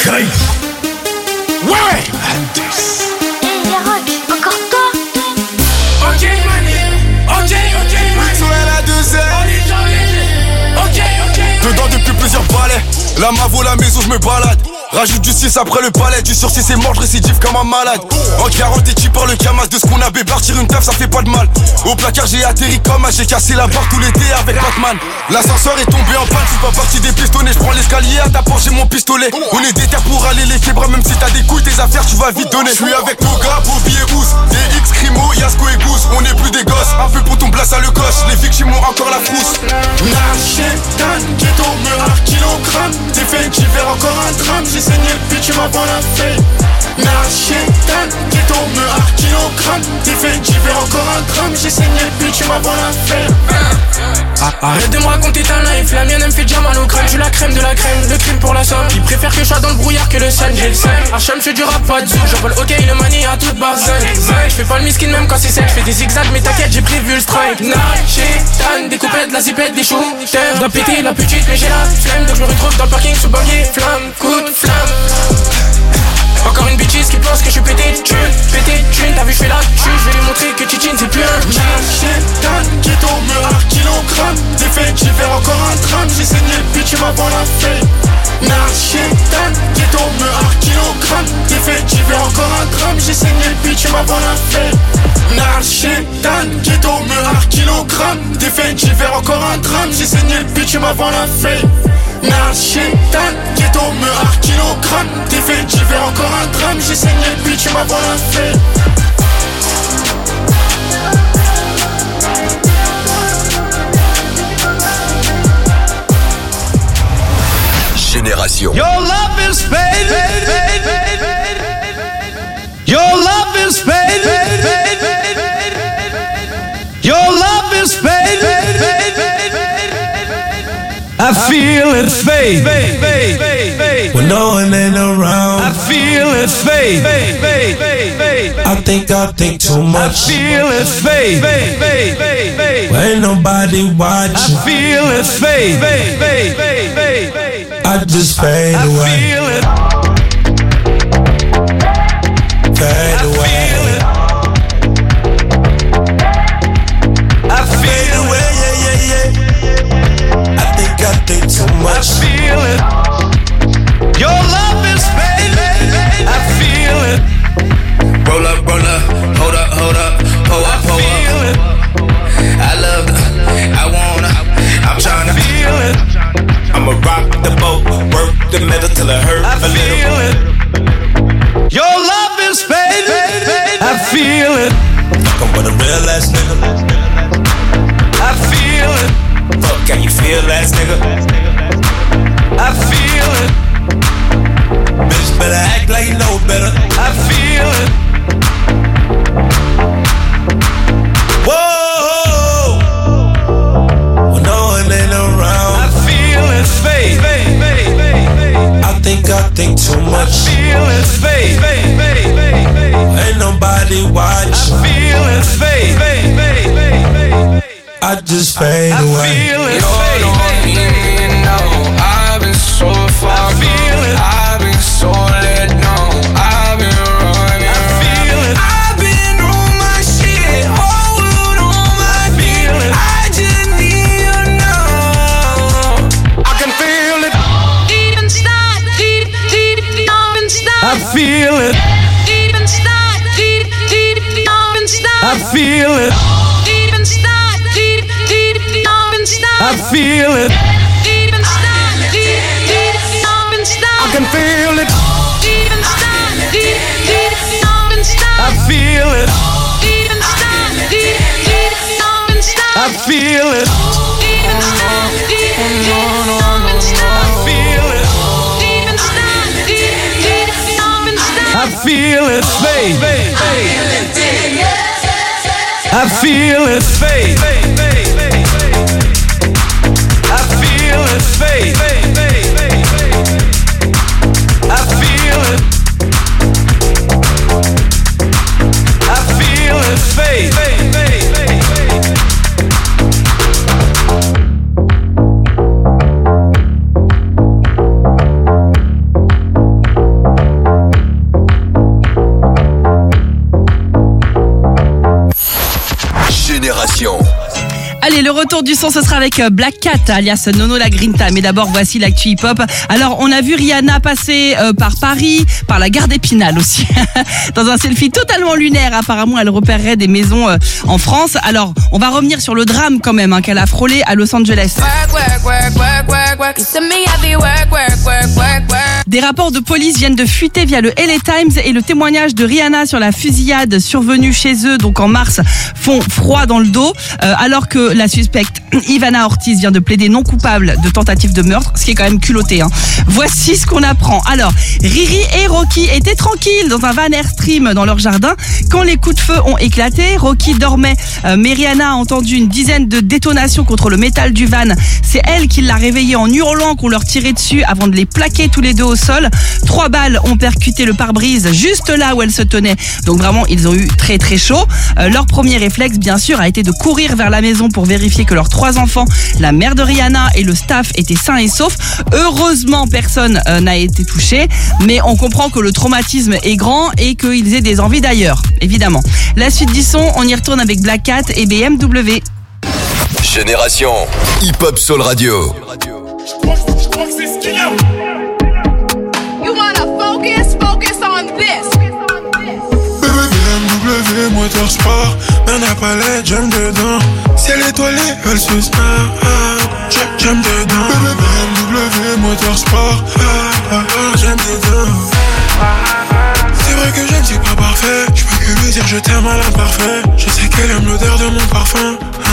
Sky. Ouais. Hey Rock, encore toi? Ok money, ok money. Mixo est la deuxième. Ok. Dedans depuis plusieurs balais. La mavo, la maison, je me balade. Rajoute du 6 après le palais. Du sursis c'est mort, je récidive comme un malade. En 40 et tu parles le camas de ce qu'on a bé. Partir une taf ça fait pas de mal. Au placard j'ai atterri comme un. J'ai cassé la barre tout l'été avec Batman. L'ascenseur est tombé en panne. Je suis pas parti des pistonnets. Je prends l'escalier à ta porte j'ai mon pistolet. On est déter pour aller les fibres. Même si t'as des couilles tes affaires tu vas vite donner. Je suis avec nos gars, Bobby et Ouz. DX, Crimo, Yasko et Goose. On est plus des gosses. Un peu pour ton place à le coche. Les victimes ont encore la frousse. Nachétan, ghetto, meur, kilogramme. T'es fait d'hiver encore un drame. J'ai saigné le bitume avant la feuille. Nachétan, ghetto, meur, kilogramme. T'es fait d'hiver encore un drame. J'ai saigné le bitume avant la feuille. Arrête de me raconter ta life, la mienne elle me fait déjà mal au crâne. Je suis la crème de la crème, le crime pour la somme. Ils préfèrent que je sois dans le brouillard que le sun, j'ai le seum. Hachem je du rap pas de zou, j'envole ok le manie à toute barzaine. Je fais pas le miskin même quand c'est sec, je fais des zigzags mais t'inquiète j'ai prévu le strike. Nachétan, des coupettes, de la zipette, des shooters. Je dois péter la petite mais j'ai la flemme. Donc je me retrouve dans le parking sous banquier, flamme, coup de flamme. Encore une bitches qui pense que je suis pété de thune, t'as vu je fais la chute, je vais lui montrer que Titine c'est plus un Nachétan, ghetto, meur, kilogramme. T'es fait d'hiver encore un drame. J'ai saigné le bitume avant la feuille. Nachétan, ghetto, meur, kilogramme. T'es fait d'hiver encore un drame. J'ai saigné le bitume avant la feuille. Nachétan, ghetto, meur, kilogramme. T'es fait d'hiver encore un drame. J'ai saigné le bitume avant la feuille. Nachétan, ghetto, meur, kilogramme. T'es fait d'hiver encore un drame. J'ai saigné le bitume avant la feuille. Génération. Your love is faded. Your love is faded. Your love is faded. I feel it fade. When no one ain't around, I feel it fade. I think too much. I feel it fade. When ain't nobody watching, I feel it fade. I just fade away. I feel it. Fade away. I feel away, yeah. I think too much. I feel it. Your love is fading. I feel it. Roll up, hold up. I feel it. I love it, I wanna, I'm tryna feel it. I'ma rock the boat, work the metal till it hurt I a feel little. It. Your love is fading. I feel it. Fuckin' with a real ass nigga. I feel it. Fuck, can you feel ass nigga? I feel it. Bitch better act like you know better. I feel it. Whoa, when no one ain't around, I feel it fade. I think too much. I feel it fade. Ain't nobody watching. I feel it fade. I just fade I away. feel it You know, I've been so far I feel it. I've been so let down. I've been running. I feel it. I've been on my shit, whole world on my feel it. I just need you now. I can feel it. Deep inside, deep inside. I feel it. Deep inside, deep inside. I feel it. Deep inside, deep inside. I feel it. Deep inside, deep inside. I can feel it. Deep inside, deep inside. I feel it. Deep inside, deep inside. I feel it. Deep inside, deep inside. I feel it. Deep inside, deep inside. I feel it fade. I feel it fade. I feel it fade. I feel it. I feel it fade. Allez, le retour du son, ce sera avec Black Cat, alias Nono la Grinta. Mais d'abord, voici l'actu hip-hop. Alors, on a vu Rihanna passer par Paris, par la gare d'Épinal aussi. Dans un selfie totalement lunaire, apparemment, elle repérerait des maisons en France. Alors, on va revenir sur le drame quand même qu'elle a frôlé à Los Angeles. Des rapports de police viennent de fuiter via le LA Times et le témoignage de Rihanna sur la fusillade survenue chez eux, donc en mars, font froid dans le dos, alors que la suspecte Ivana Ortiz vient de plaider non coupable de tentative de meurtre, ce qui est quand même culotté. Voici ce qu'on apprend. Alors, Riri et Rocky étaient tranquilles dans un van Airstream dans leur jardin quand les coups de feu ont éclaté. Rocky dormait, mais Rihanna a entendu une dizaine de détonations contre le métal du van. C'est elle qui l'a réveillé en hurlant qu'on leur tirait dessus avant de les plaquer tous les deux au sol. 3 balles ont percuté le pare-brise juste là où elle se tenait. Donc vraiment, ils ont eu très très chaud. Leur premier réflexe, bien sûr, a été de courir vers la maison pour vérifier que leurs 3 enfants, la mère de Rihanna et le staff étaient sains et saufs. Heureusement, personne n'a été touché, mais on comprend que le traumatisme est grand et qu'ils aient des envies d'ailleurs, évidemment. La suite du son, on y retourne avec Black Cat et BMW. Génération Hip Hop Soul Radio. You wanna focus on this. BMW, moteur sport, man à palais, j'aime dedans. Ciel étoilé, elle se snap, j'aime dedans. BMW, moteur sport, j'aime dedans. C'est vrai que j'aime, c'est pas parfait. Je peux que lui dire je t'aime à l'imparfait. Je sais qu'elle aime l'odeur de mon parfum.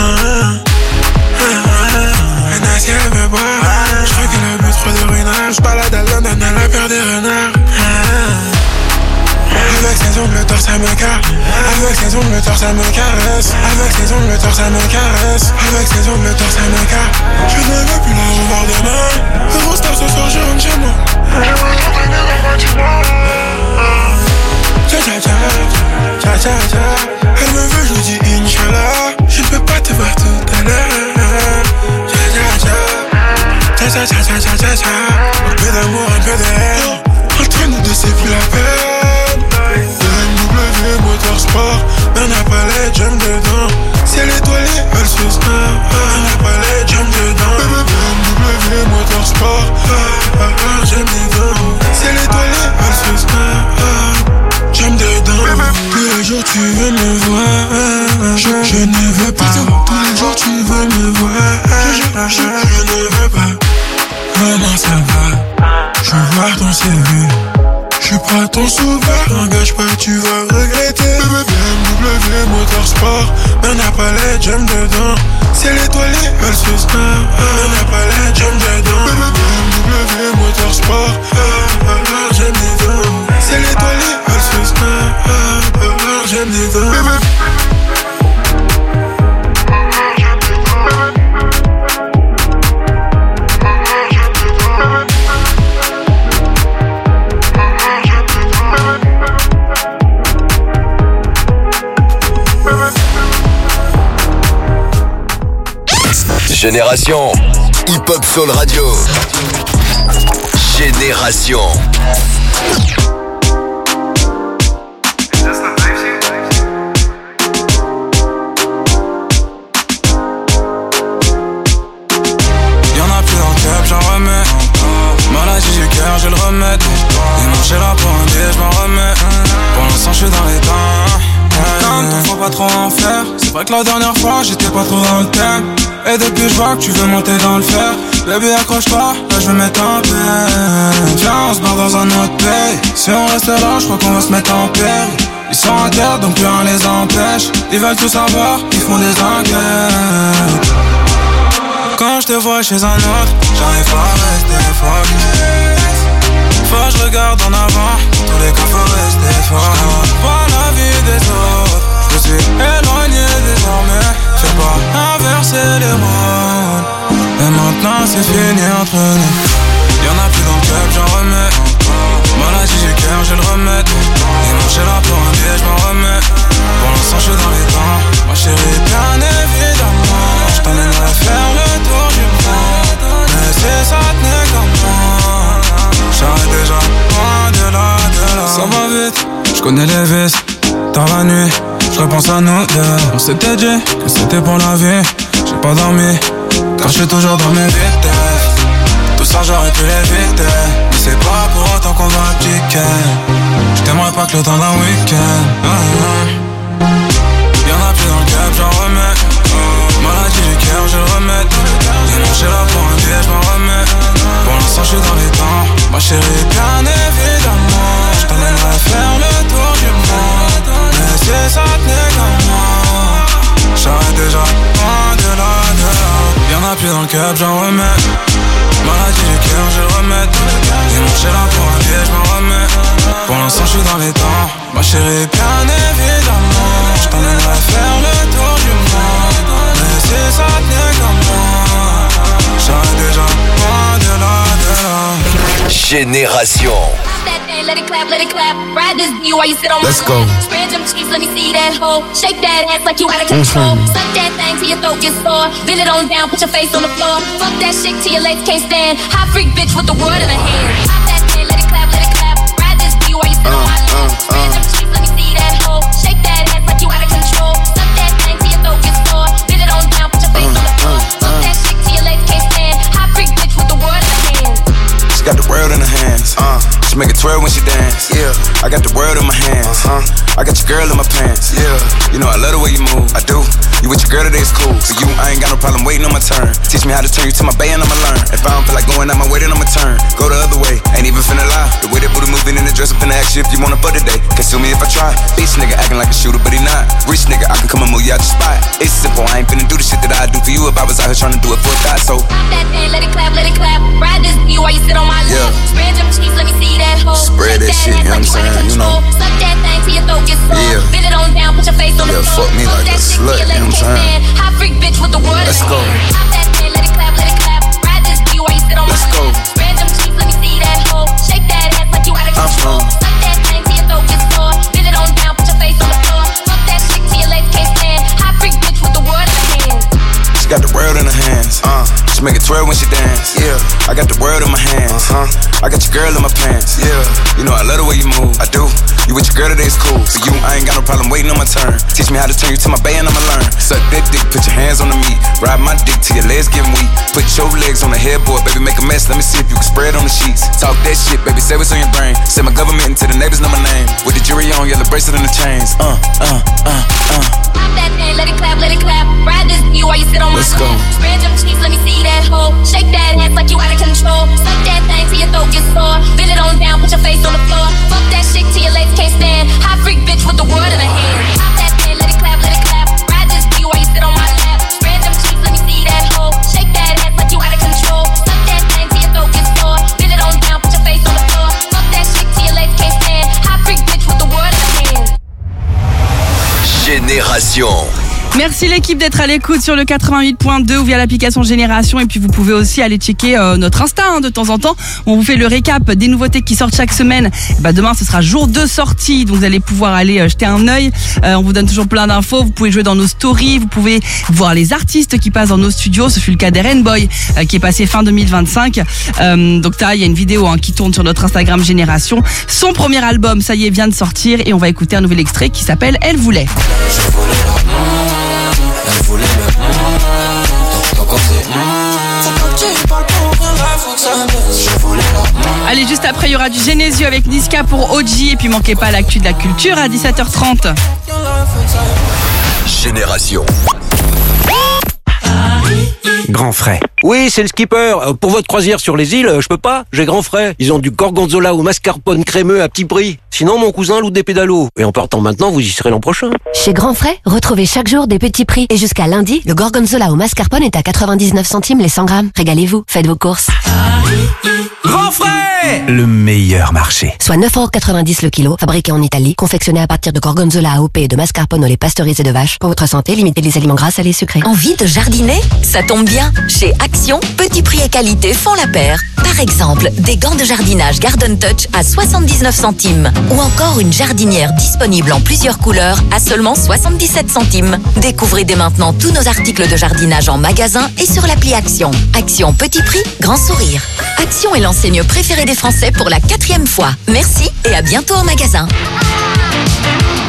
Anna, si elle veut boire, je crois qu'elle a bu trop de ruinage. J'balade à London à la peur des renards. Avec ses ongles, le torse, elle me caresse. Avec ses ongles, le torse, elle me caresse. Avec ses ongles, le torse, elle me caresse. Avec ses ongles, le torse, elle me caresse. Je ne veux plus la revoir demain. Heureux star, ce soir, je rentre chez moi. Je vais t'entraîner dans le bâtiment. Tcha-tcha-tcha. Elle me veut, je lui dis Inch'Allah. Je ne peux pas te voir tout à l'heure. Tcha-tcha-tcha. Un peu d'amour, un peu d'air. Entre nous deux, c'est plus la peine. BMW, moteur sport, man à palais, j'aime dedans. Ciel étoilé, elle se snap, man à palais, j'aime dedans. BMW, moteur sport, j'aime dedans. Ciel étoilé, elle se snap, j'aime dedans. Tous les jours tu veux me voir, je ne veux pas. Tous les jours tu veux me voir, je ne veux pas. Maman ça va, je vois ton CV. Je suis pas ton sauveur, engage pas, tu vas regretter. BMW, moteur sport, man à palais, j'aime dedans. Ciel étoilé, elle se snap, man à palais, j'aime dedans. BMW, moteur sport, j'aime dedans. Ciel étoilé, elle se snap, j'aime dedans. Génération Hip Hop Soul Radio. Génération. Y'en a plus dans le club, j'en remets. Maladie du cœur, je le remets. Et marcher là pour un billet, je m'en remets. Pour l'instant, je suis dans les temps. Comme toi, faut pas trop en faire. C'est vrai que la dernière fois, j'étais pas trop dans le thème. Et depuis je vois que tu veux monter dans le fer. Baby accroche-toi, là je vais mettre en paix. Viens on se barre dans un autre pays. Si on reste là, je crois qu'on va se mettre en péril. Ils sont en terre donc plus rien les empêche. Ils veulent tout savoir, ils font des enquêtes. Quand je te vois chez un autre, j'arrive pas à rester focus. Faut que je regarde en avant, tous les cas faut rester fort. Je vois la vie des autres, je suis éloigné désormais. Fais pas inverser les rôles. Et maintenant c'est fini entre nous. Y'en a plus dans le club, j'en remets. Maladie du cœur, je le remets. Et marcher là pour un billet, je m'en remets. Pour l'instant je suis dans les temps. Ma chérie, bien évidemment. Je t'emmènerai faire le tour du monde. Mais c'est ça tenait comme moi. J'arrête déjà loin de là. Ça va vite, je connais les vices. Dans la nuit, je repense à nous deux. On s'était dit que c'était pour la vie. J'ai j'ai pas dormi, car je suis toujours dans mes vitesses. Tout ça j'aurais pu l'éviter, mais c'est pas pour autant qu'on va abdiquer. Je t'aimerais pas que le temps d'un week-end. Y'en a plus dans le cap, j'en remets. Maladie du cœur, je le remets. Dénoncé là pour un piège, j'm'en remets. Pour l'instant je suis dans les temps. Ma chérie, bien évidemment, je t'emmènerai faire le tour du monde. Mais si ça tenait comme moi, j'arrête déjà loin de là, de là. Y'en a plus dans le cap, j'en remets. Maladie du cœur, je le remets. Dénoncé là pour un piège, j'm'en remets. Pour l'instant je suis dans les temps. Ma chérie, bien évidemment, je t'emmènerai faire le tour du monde. Mais si ça tenait comme moi, j'arrête déjà loin de là, de là. Génération. Let it clap, ride this D while you sit on my Let's go. Spread them cheeks, let me see that hoe. Shake that ass like you out of control. Suck that thing till your throat gets sore. Bend it on down, put your face on the floor. Fuck that shit till your legs can't stand. Hot freak bitch with the word in her hand. Pop that thing, let it clap, ride this D while you sit on my lap. Spread them cheeks, let me see that hoe. Shake that ass like you out of control. Suck that thing till your throat gets sore. Bend it on down, put your face on the floor. Fuck that shit till your legs can't stand. Hot freak bitch with the word in her hand. She got the world in her hands. She make it twirl when she dance. Yeah, I got the world in my hands. I got your girl in my pants. Yeah, you know I love the way you move. I do. You with your girl today is cool. For you, I ain't got no problem waiting on my turn. Teach me how to turn you to my bay and I'ma learn. If I don't feel like going out my way, then I'ma turn. Go the other way, ain't even finna lie. The way that booty moving in the dress, I'm finna ask you if you want it for today. Can sue me if I try. Bitch nigga acting like a shooter, but he not. Rich nigga, I can come and move you out the spot. It's simple, I ain't finna do the shit that I do for you if I was out here trying to do it for a thought. So pop that thing, let it clap, ride this D while you sit on my lap. Spread them cheeks, let me see that hoe. spread that shit, you know what I'm saying? You know. Suck that thing till your throat gets sore. Yeah. Bend it on down, put your face on the floor. Fuck me like a slut, you know what I'm saying? Hot freak bitch with the word. Let's go. Pop that thing, let it clap, ride this D while you sit on my Let's go. lap. Spread them cheeks, let me see that hoe. Shake that ass like you out of control. Suck that thing till your throat gets sore. Bend it on down, put your face on the floor. Fuck that shit till your legs can't stand. Hot freak bitch with the word in her hand. She got the world in her hands. She make it twirl when she dance. Yeah, I got the world in my hands. I got your girl in my pants. Yeah, you know I love the way you move. I do. You with your girl today is cool. For you, I ain't got no problem waiting on my turn. Teach me how to turn you to my bay and I'ma learn. Suck that dick, put your hands on the meat. Ride my dick till your legs get weak. Put your legs on the headboard, baby, make a mess. Let me see if you can spread on the sheets. Talk that shit, baby, say what's on your brain. Say my government until the neighbors know my name. With the jury on, yellow bracelet and the chains. Pop that thing, let it clap, ride this D while you sit on my Let's go. lap. Spread them cheeks, let me see that hoe. Shake that ass like you out of control. Suck that thing till your throat gets sore. Bend it on down, put your face on the floor. Fuck that shit till your legs can't stand. Hot freak bitch with the word in her hand. Pop that thing, let it clap, ride this D while you sit on my lap. Spread them cheeks, let me see that hoe. Shake that ass like you out of control. Suck that thing till your throat gets sore. Bend it on down, put your face on the floor. Fuck that shit till your legs can't stand. Hot freak bitch with the word in her hand. Génération. Merci l'équipe d'être à l'écoute sur le 88.2 ou via l'application Génération, et puis vous pouvez aussi aller checker notre Insta de temps en temps. On vous fait le récap des nouveautés qui sortent chaque semaine. Demain ce sera jour de sortie, donc vous allez pouvoir aller jeter un œil. On vous donne toujours plein d'infos, vous pouvez jouer dans nos stories, vous pouvez voir les artistes qui passent dans nos studios. Ce fut le cas d'Eren Boy qui est passé fin 2025. Donc ça, il y a une vidéo qui tourne sur notre Instagram Génération. Son premier album, ça y est, vient de sortir, et on va écouter un nouvel extrait qui s'appelle Elle voulait. Elle voulait le donc Allez, juste après, il y aura du Genesio avec Niska pour OG, et puis manquez pas l'actu de la culture à 17h30. Génération. Grand frais. Oui, c'est le skipper. Pour votre croisière sur les îles, je peux pas. J'ai grand frais. Ils ont du gorgonzola au mascarpone crémeux à petit prix. Sinon, mon cousin loue des pédalos. Et en partant maintenant, vous y serez l'an prochain. Chez Grand Frais, retrouvez chaque jour des petits prix. Et jusqu'à lundi, le gorgonzola au mascarpone est à 99 centimes les 100 grammes. Régalez-vous, faites vos courses. Grand frais, le meilleur marché. Soit 9,90€ le kilo, fabriqué en Italie, confectionné à partir de gorgonzola AOP et de mascarpone au lait pasteurisé de vache. Pour votre santé, limitez les aliments gras, salés, sucrés. Envie de jardiner? Ça tombe bien. Chez Action, petit prix et qualité font la paire. Par exemple, des gants de jardinage Garden Touch à 79 centimes. Ou encore une jardinière disponible en plusieurs couleurs à seulement 77 centimes. Découvrez dès maintenant tous nos articles de jardinage en magasin et sur l'appli Action. Action petit prix, grand sourire. Action est l'enseigne préférée des Français pour la 4e fois. Merci et à bientôt en magasin.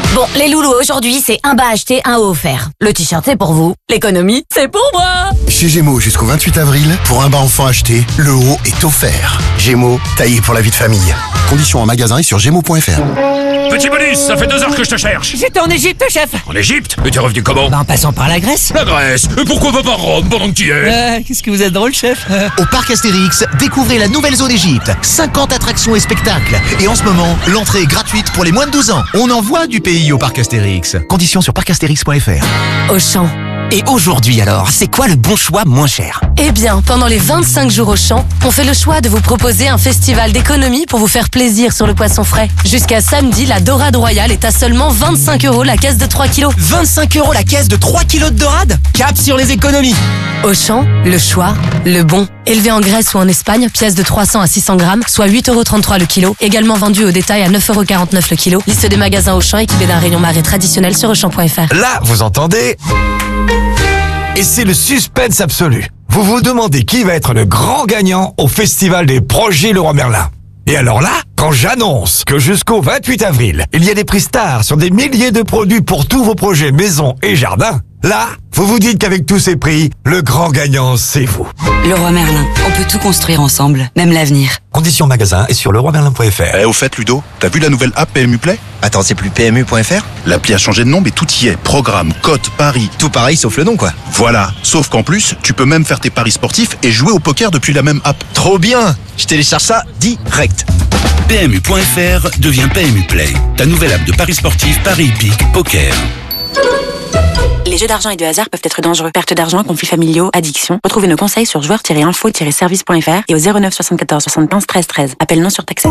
Bon, les loulous, aujourd'hui, c'est un bas acheté, un haut offert. Le t-shirt, c'est pour vous. L'économie, c'est pour moi. Chez Gémeaux, jusqu'au 28 avril, pour un bas enfant acheté, le haut est offert. Gémeaux, taillé pour la vie de famille. Conditions en magasin et sur gémeaux.fr. Petit bonus, ça fait 2 heures que je te cherche. J'étais en Égypte, chef. En Égypte? Et t'es revenu comment? En passant par la Grèce. La Grèce? Et pourquoi pas par Rome pendant que tu y es? Qu'est-ce que vous êtes drôle, chef. Au Parc Astérix, découvrez la nouvelle zone Égypte. 50 attractions et spectacles. Et en ce moment, l'entrée est gratuite pour les moins de 12 ans. On envoie du pays au Parc Astérix. Conditions sur parcastérix.fr. Auchan. Et aujourd'hui alors, c'est quoi le bon choix moins cher? Eh bien, pendant les 25 jours Auchan, on fait le choix de vous proposer un festival d'économie pour vous faire plaisir sur le poisson frais. Jusqu'à samedi, la dorade royale est à seulement 25 € la caisse de 3 kilos. 25 € la caisse de 3 kilos de dorade? Cap sur les économies. Auchan, le choix, le bon. Élevé en Grèce ou en Espagne, pièce de 300 à 600 grammes, soit 8,33 € le kilo. Également vendu au détail à 9,49 € le kilo. Liste des magasins Auchan équipés d'un rayon marée traditionnel sur Auchan.fr. Là, vous entendez? Et c'est le suspense absolu. Vous vous demandez qui va être le grand gagnant au Festival des projets Leroy Merlin. Et alors là, quand j'annonce que jusqu'au 28 avril, il y a des prix stars sur des milliers de produits pour tous vos projets maison et jardin, là, vous vous dites qu'avec tous ces prix, le grand gagnant, c'est vous. Leroy Merlin, on peut tout construire ensemble, même l'avenir. Conditions magasin et sur leroymerlin.fr. Au fait, Ludo, t'as vu la nouvelle app PMU Play? Attends, c'est plus PMU.fr? L'appli a changé de nom, mais tout y est. Programme, cote, paris. Tout pareil, sauf le nom, quoi. Voilà. Sauf qu'en plus, tu peux même faire tes paris sportifs et jouer au poker depuis la même app. Trop bien! Je télécharge ça direct. PMU.fr devient PMU Play. Ta nouvelle app de paris sportifs, paris hippiques, poker. Les jeux d'argent et de hasard peuvent être dangereux. Perte d'argent, conflits familiaux, addiction. Retrouvez nos conseils sur joueurs-info-service.fr et au 09 74 75 13 13. Appel non surtaxé.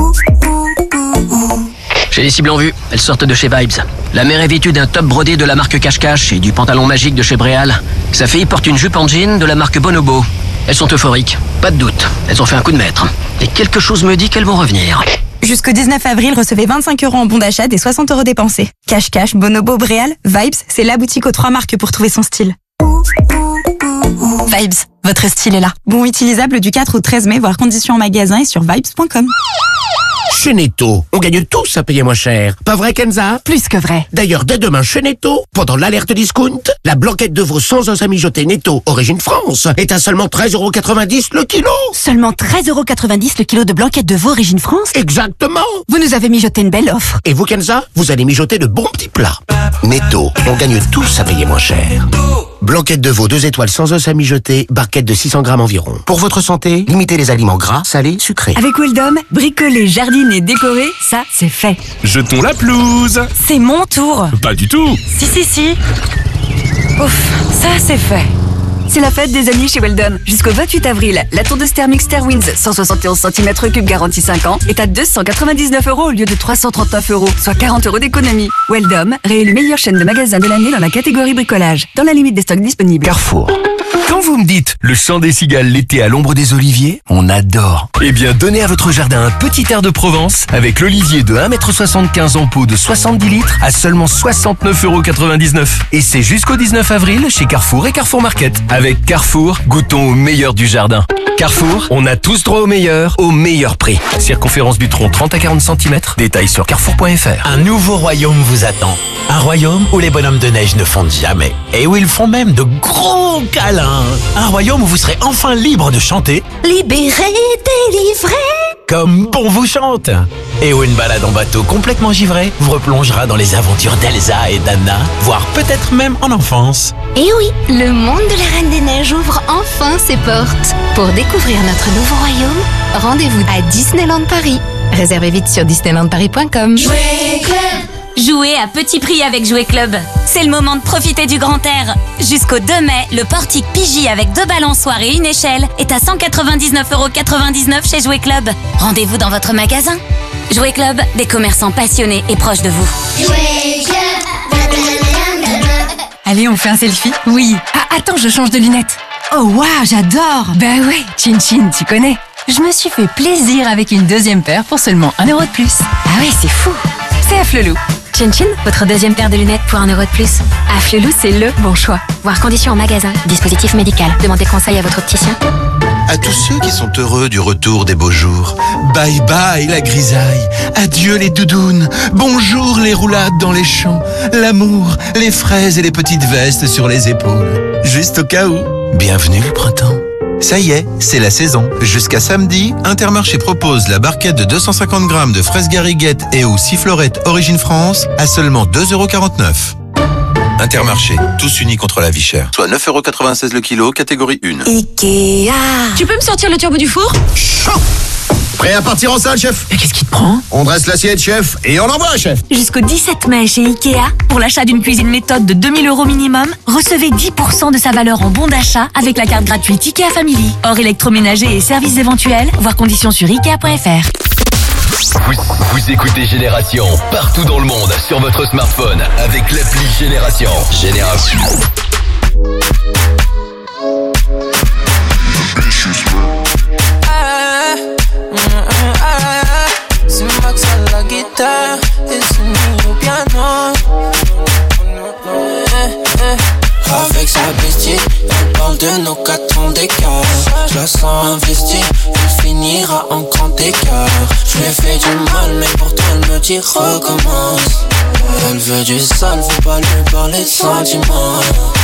J'ai les cibles en vue, elles sortent de chez Vibes. La mère est vêtue d'un top brodé de la marque Cache-Cache et du pantalon magique de chez Bréal. Sa fille porte une jupe en jean de la marque Bonobo. Elles sont euphoriques, pas de doute. Elles ont fait un coup de maître. Et quelque chose me dit qu'elles vont revenir. Jusqu'au 19 avril, recevez 25 € en bon d'achat des 60 € dépensés. Cache-Cache, Bonobo, Bréal, Vibes, c'est la boutique aux 3 marques pour trouver son style. Vibes, votre style est là. Bon utilisable du 4 au 13 mai, voir conditions en magasin et sur vibes.com. Chez Netto, on gagne tous à payer moins cher. Pas vrai, Kenza? Plus que vrai. D'ailleurs, dès demain chez Netto, pendant l'alerte discount, la blanquette de veau sans os à mijoter Netto, origine France, est à seulement 13,90 € le kilo. Seulement 13,90 € le kilo de blanquette de veau origine France? Exactement. Vous nous avez mijoté une belle offre. Et vous, Kenza, vous allez mijoter de bons petits plats. Netto, on gagne tous à payer moins cher. Blanquette de veau 2 étoiles sans os à mijoter, barquette de 600 grammes environ. Pour votre santé, limitez les aliments gras, salés, sucrés. Avec Weldom, bricoler, jardiner, décorer, ça, c'est fait. Jetons la pelouse. C'est mon tour. Pas du tout. Si. Ouf, ça, c'est fait. C'est la fête des amis chez Weldom. Jusqu'au 28 avril, la tour de Stermix Winds 171 cm3 garantie 5 ans est à 299 € au lieu de 339 €, soit 40 € d'économie. Weldom, réélu meilleure chaîne de magasins de l'année dans la catégorie bricolage, dans la limite des stocks disponibles. Carrefour. Quand vous me dites le chant des cigales l'été à l'ombre des oliviers, on adore. Eh bien, donnez à votre jardin un petit air de Provence avec l'olivier de 1,75 m en pot de 70 litres à seulement 69,99 €. Et c'est jusqu'au 19 avril chez Carrefour et Carrefour Market. Avec Carrefour, goûtons au meilleur du jardin. Carrefour, on a tous droit au meilleur prix. Circonférence du tronc 30 à 40 cm. Détails sur carrefour.fr. Un nouveau royaume vous attend. Un royaume où les bonhommes de neige ne fondent jamais. Et où ils font même de gros câlins. Un royaume où vous serez enfin libre de chanter. Libéré, délivré. Comme bon vous chante. Et où une balade en bateau complètement givré vous replongera dans les aventures d'Elsa et d'Anna, voire peut-être même en enfance. Et oui, le monde de la Reine des Neiges ouvre enfin ses portes. Pour découvrir notre nouveau royaume, rendez-vous à Disneyland Paris. Réservez vite sur disneylandparis.com. Jouer Club. Jouer à petit prix avec Jouer Club. C'est le moment de profiter du grand air. Jusqu'au 2 mai, le portique Pigi avec 2 balançoires et une échelle est à 199,99 € chez Jouer Club. Rendez-vous dans votre magasin. Jouer Club, des commerçants passionnés et proches de vous. Jouer Club. Allez, on fait un selfie? Oui. Ah, attends, je change de lunettes. Oh, waouh, j'adore. Bah ouais, Chin Chin, tu connais. Je me suis fait plaisir avec une deuxième paire pour seulement 1 € de plus. Ah ouais, c'est fou. C'est Afflelou. Chin Chin, votre deuxième paire de lunettes pour 1 € de plus. Afflelou, c'est le bon choix. Voir conditions en magasin. Dispositif médical. Demandez conseil à votre opticien. À tous ceux qui sont heureux du retour des beaux jours. Bye bye la grisaille. Adieu les doudounes. Bonjour les roulades dans les champs. L'amour, les fraises et les petites vestes sur les épaules. Juste au cas où. Bienvenue le printemps. Ça y est, c'est la saison. Jusqu'à samedi, Intermarché propose la barquette de 250 grammes de fraises gariguettes et ou sifflorettes Origine France à seulement 2,49 €. Intermarché, tous unis contre la vie chère. Soit 9,96 € le kilo, catégorie 1. Ikea. Tu peux me sortir le turbo du four? Chaud. Prêt à partir en salle, chef? Mais qu'est-ce qui te prend? On dresse l'assiette, chef, et on envoie, chef. Jusqu'au 17 mai chez Ikea, pour l'achat d'une cuisine méthode de 2000 € minimum, recevez 10% de sa valeur en bon d'achat avec la carte gratuite Ikea Family. Hors électroménager et services éventuels, voir conditions sur Ikea.fr. Vous écoutez Génération partout dans le monde sur votre smartphone avec l'appli Génération. Génération. C'est Max à la guitare et c'est nous au piano. Avec sa bestie, elle parle de nos 4 ans d'écart. Je la sens investie, elle finira en grand écart. Je lui ai fait du mal, mais pourtant elle me dit recommence. Elle veut du sale, faut pas lui parler de sentiments.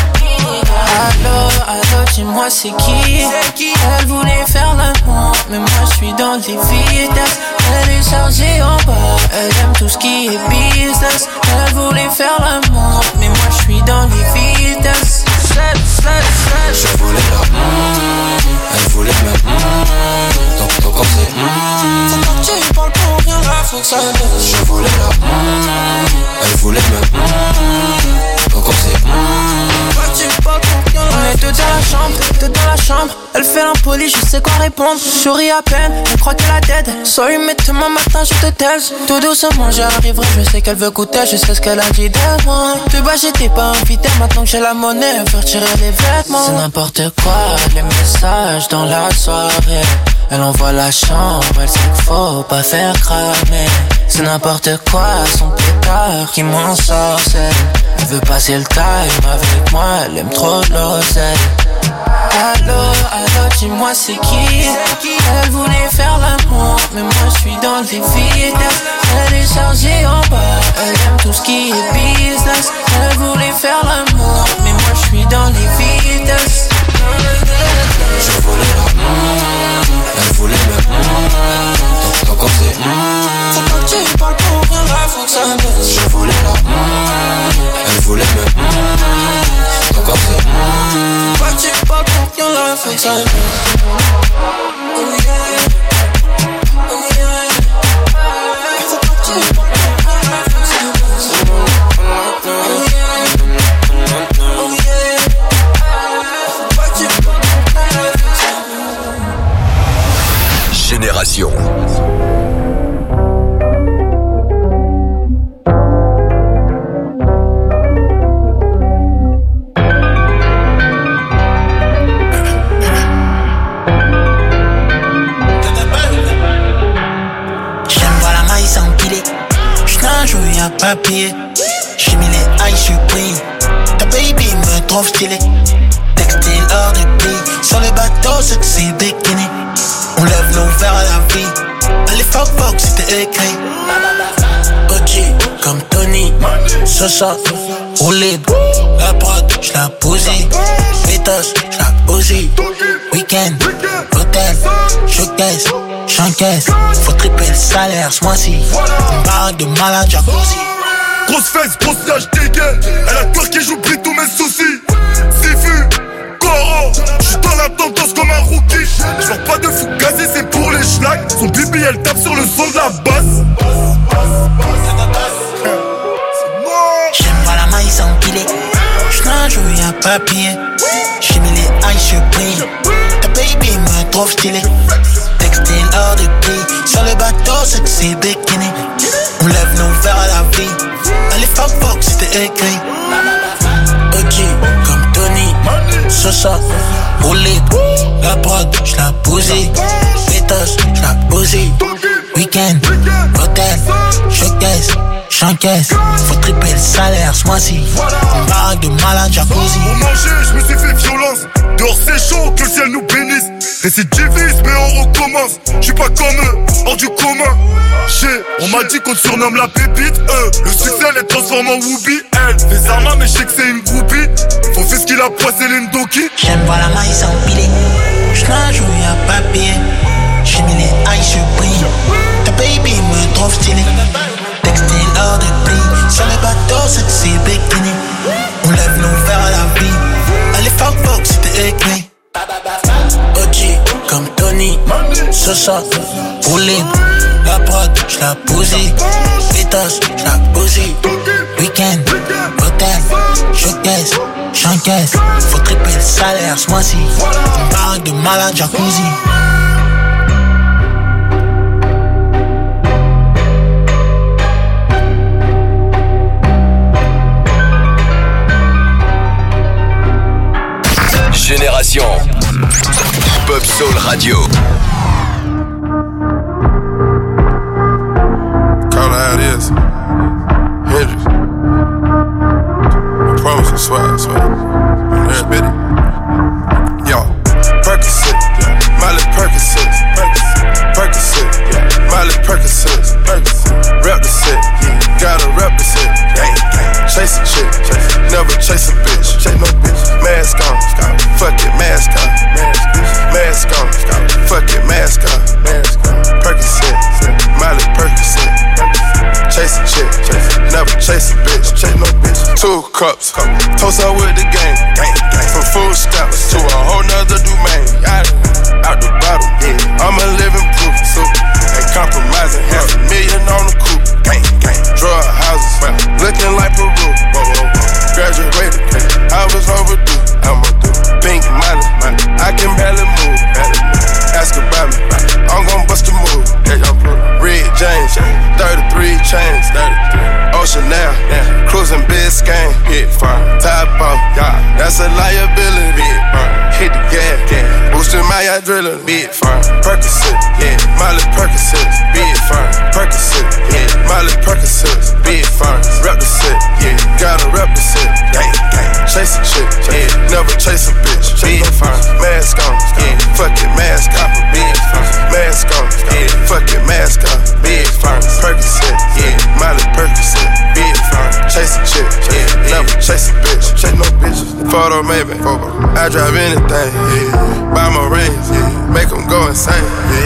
Allô, dis-moi c'est qui? Elle voulait faire l'amour, mais moi je suis dans les vitesses. Elle est chargée en bas, elle aime tout ce qui est business. Elle voulait faire l'amour, mais moi je suis dans les vitesses. Je voulais la elle voulait me donc on sait faut pas que tu parles pour rien, là faut que ça baisse. Je voulais la elle voulait me donc on sait pas que tu parles pour rien. On est deux dans la chambre, elle fait l'impoli, je sais quoi répondre. Je souris à peine, elle croit qu'elle a dead. Sorry mais demain matin je te taise. Tout doucement j'arriverai, je sais qu'elle veut goûter, je sais ce qu'elle a dit de moi. De bas j'étais pas invité, maintenant que j'ai la monnaie, elle veut retirer les vêtements. C'est n'importe quoi, les messages dans la soirée. Elle envoie la chambre, elle sait qu'il faut pas faire cramer. C'est n'importe quoi, son pétard qui m'en sorcelle. Elle veut passer le time avec moi, elle aime trop l'oseille. Allô, dis-moi c'est qui? Elle voulait faire l'amour, mais moi je suis dans les vitesses. Elle est chargée en bas, elle aime tout ce qui est business. Elle voulait faire l'amour, mais moi je suis dans les vitesses. Je voulais la elle voulait me donc on sait faut pas que tu parles pour rien, là faut que ça baisse. Je voulais la elle voulait me donc on sait faut pas que tu parles pour rien, là faut que ça baisse. Oh yeah. Génération. À papier, j'ai mis les high supreme. Ta baby me trouve stylé. Textile hors de prix. Sur le bateau, c'est bikini. On lève nos verres à la vie. Allez, fuck, c'était écrit. OG, comme Tony. Sosa, roulé. La prod, j'la posé. Pétos, j'la posé. Week-end, hôtel, showcase. J'encaisse, faut tripler le salaire ce mois-ci. Une baraque de malade, jacuzzi. Grosse fesse, grosse nage, dégaine. Elle a peur que j'oublie tous mes soucis. C'est vu, Coro. J'suis dans la tendance comme un rookie. J'vends pas de fou gazé, c'est pour les schlags. Son bibi, elle tape sur le son de la basse. J'aime pas la maïs empilée. J'nage où y'a papier. J'ai mis les high supreme. Ta baby me trouve stylé. Textile hors de prix. Sur le bateau, c'est bikini. On lève nos verres à la vie. Allez, fuck, c'était écrit. OG, comme Tony. Sosa, roulé. La prod, j'la posé. Pétos, j'la posé. Week-end, hôtel, showcase. j'encaisse. Faut tripler le salaire ce mois-ci. Une baraque de malade jacuzzi. Pour manger, je me suis fait violence. Dehors c'est chaud, que le ciel nous bénisse. Récidiviste, mais on recommence. J'suis pas comme eux, hors du commun. On m'a dit qu'on te surnomme la pépite. Le succès les transforme en Whoopi. Elle fait Zarma, mais je sais que c'est une groupie. Faut faire ce qu'il a poissé l'Indoki. J'aime voir la maïs empilée. J'nage où y'a papier. J'ai mis les eyes surpris. Ta baby me trouve stylé. Textile hors de prix. Sur les bateaux, sexy bikini. On lève nos verres à la vie. Allez, fuck, c'était écrit. OG comme Tony. Ce soir, roulé. La prod, j'la bousille. Pétasse, j'la bousille. Week-end, hôtel, j'encaisse, j'encaisse. Faut tripler le salaire ce mois-ci. Une baraque de malade jacuzzi. Génération Pop Soul Radio. Call it how it is. Hendrix. I promise I swear, I swear. There's Betty. Yo, Percocet, Miley Percocet, Percocet, Miley Percocet, rep the set, gotta rep the set. Chase a chick, never chase a bitch. Chase no bitch. Mask on, fuck it, mask on. Mask on, fuck it, mask on. Percocet, Miley Percocet. Chase a chick, never chase a bitch. Chase no bitch. 2 cups, toast up with the gang. From food stamps to a whole nother domain. Out the bottom, I'm a living proof. So ain't compromising, $500,000 on the coupe. Drug houses, looking like Peru. Graduated, I was overdue. I'm a dude, pink money, I can barely move. Ask about me, I'm gon' bust a move. Red James, 33 chains, Ocean now, cruising Biscayne, hit farm, top off, that's a liability. Hit the gas, boosting my adrenaline, big farm, Percocet, Miley Percocet, big farm, Percocet, Miley Percocet, big farm, rep the set, gotta rep the set, chase a chick, never chase a bitch, big farm, mask on, fuck it, mask off, big farm, mask on, fuck it, mask off, big farm, Percocet, Miley Percocet, big farm, chase a chick, never chase a bitch, chase no bitches, photo maybe, I drive anything, buy my rings, make them go insane,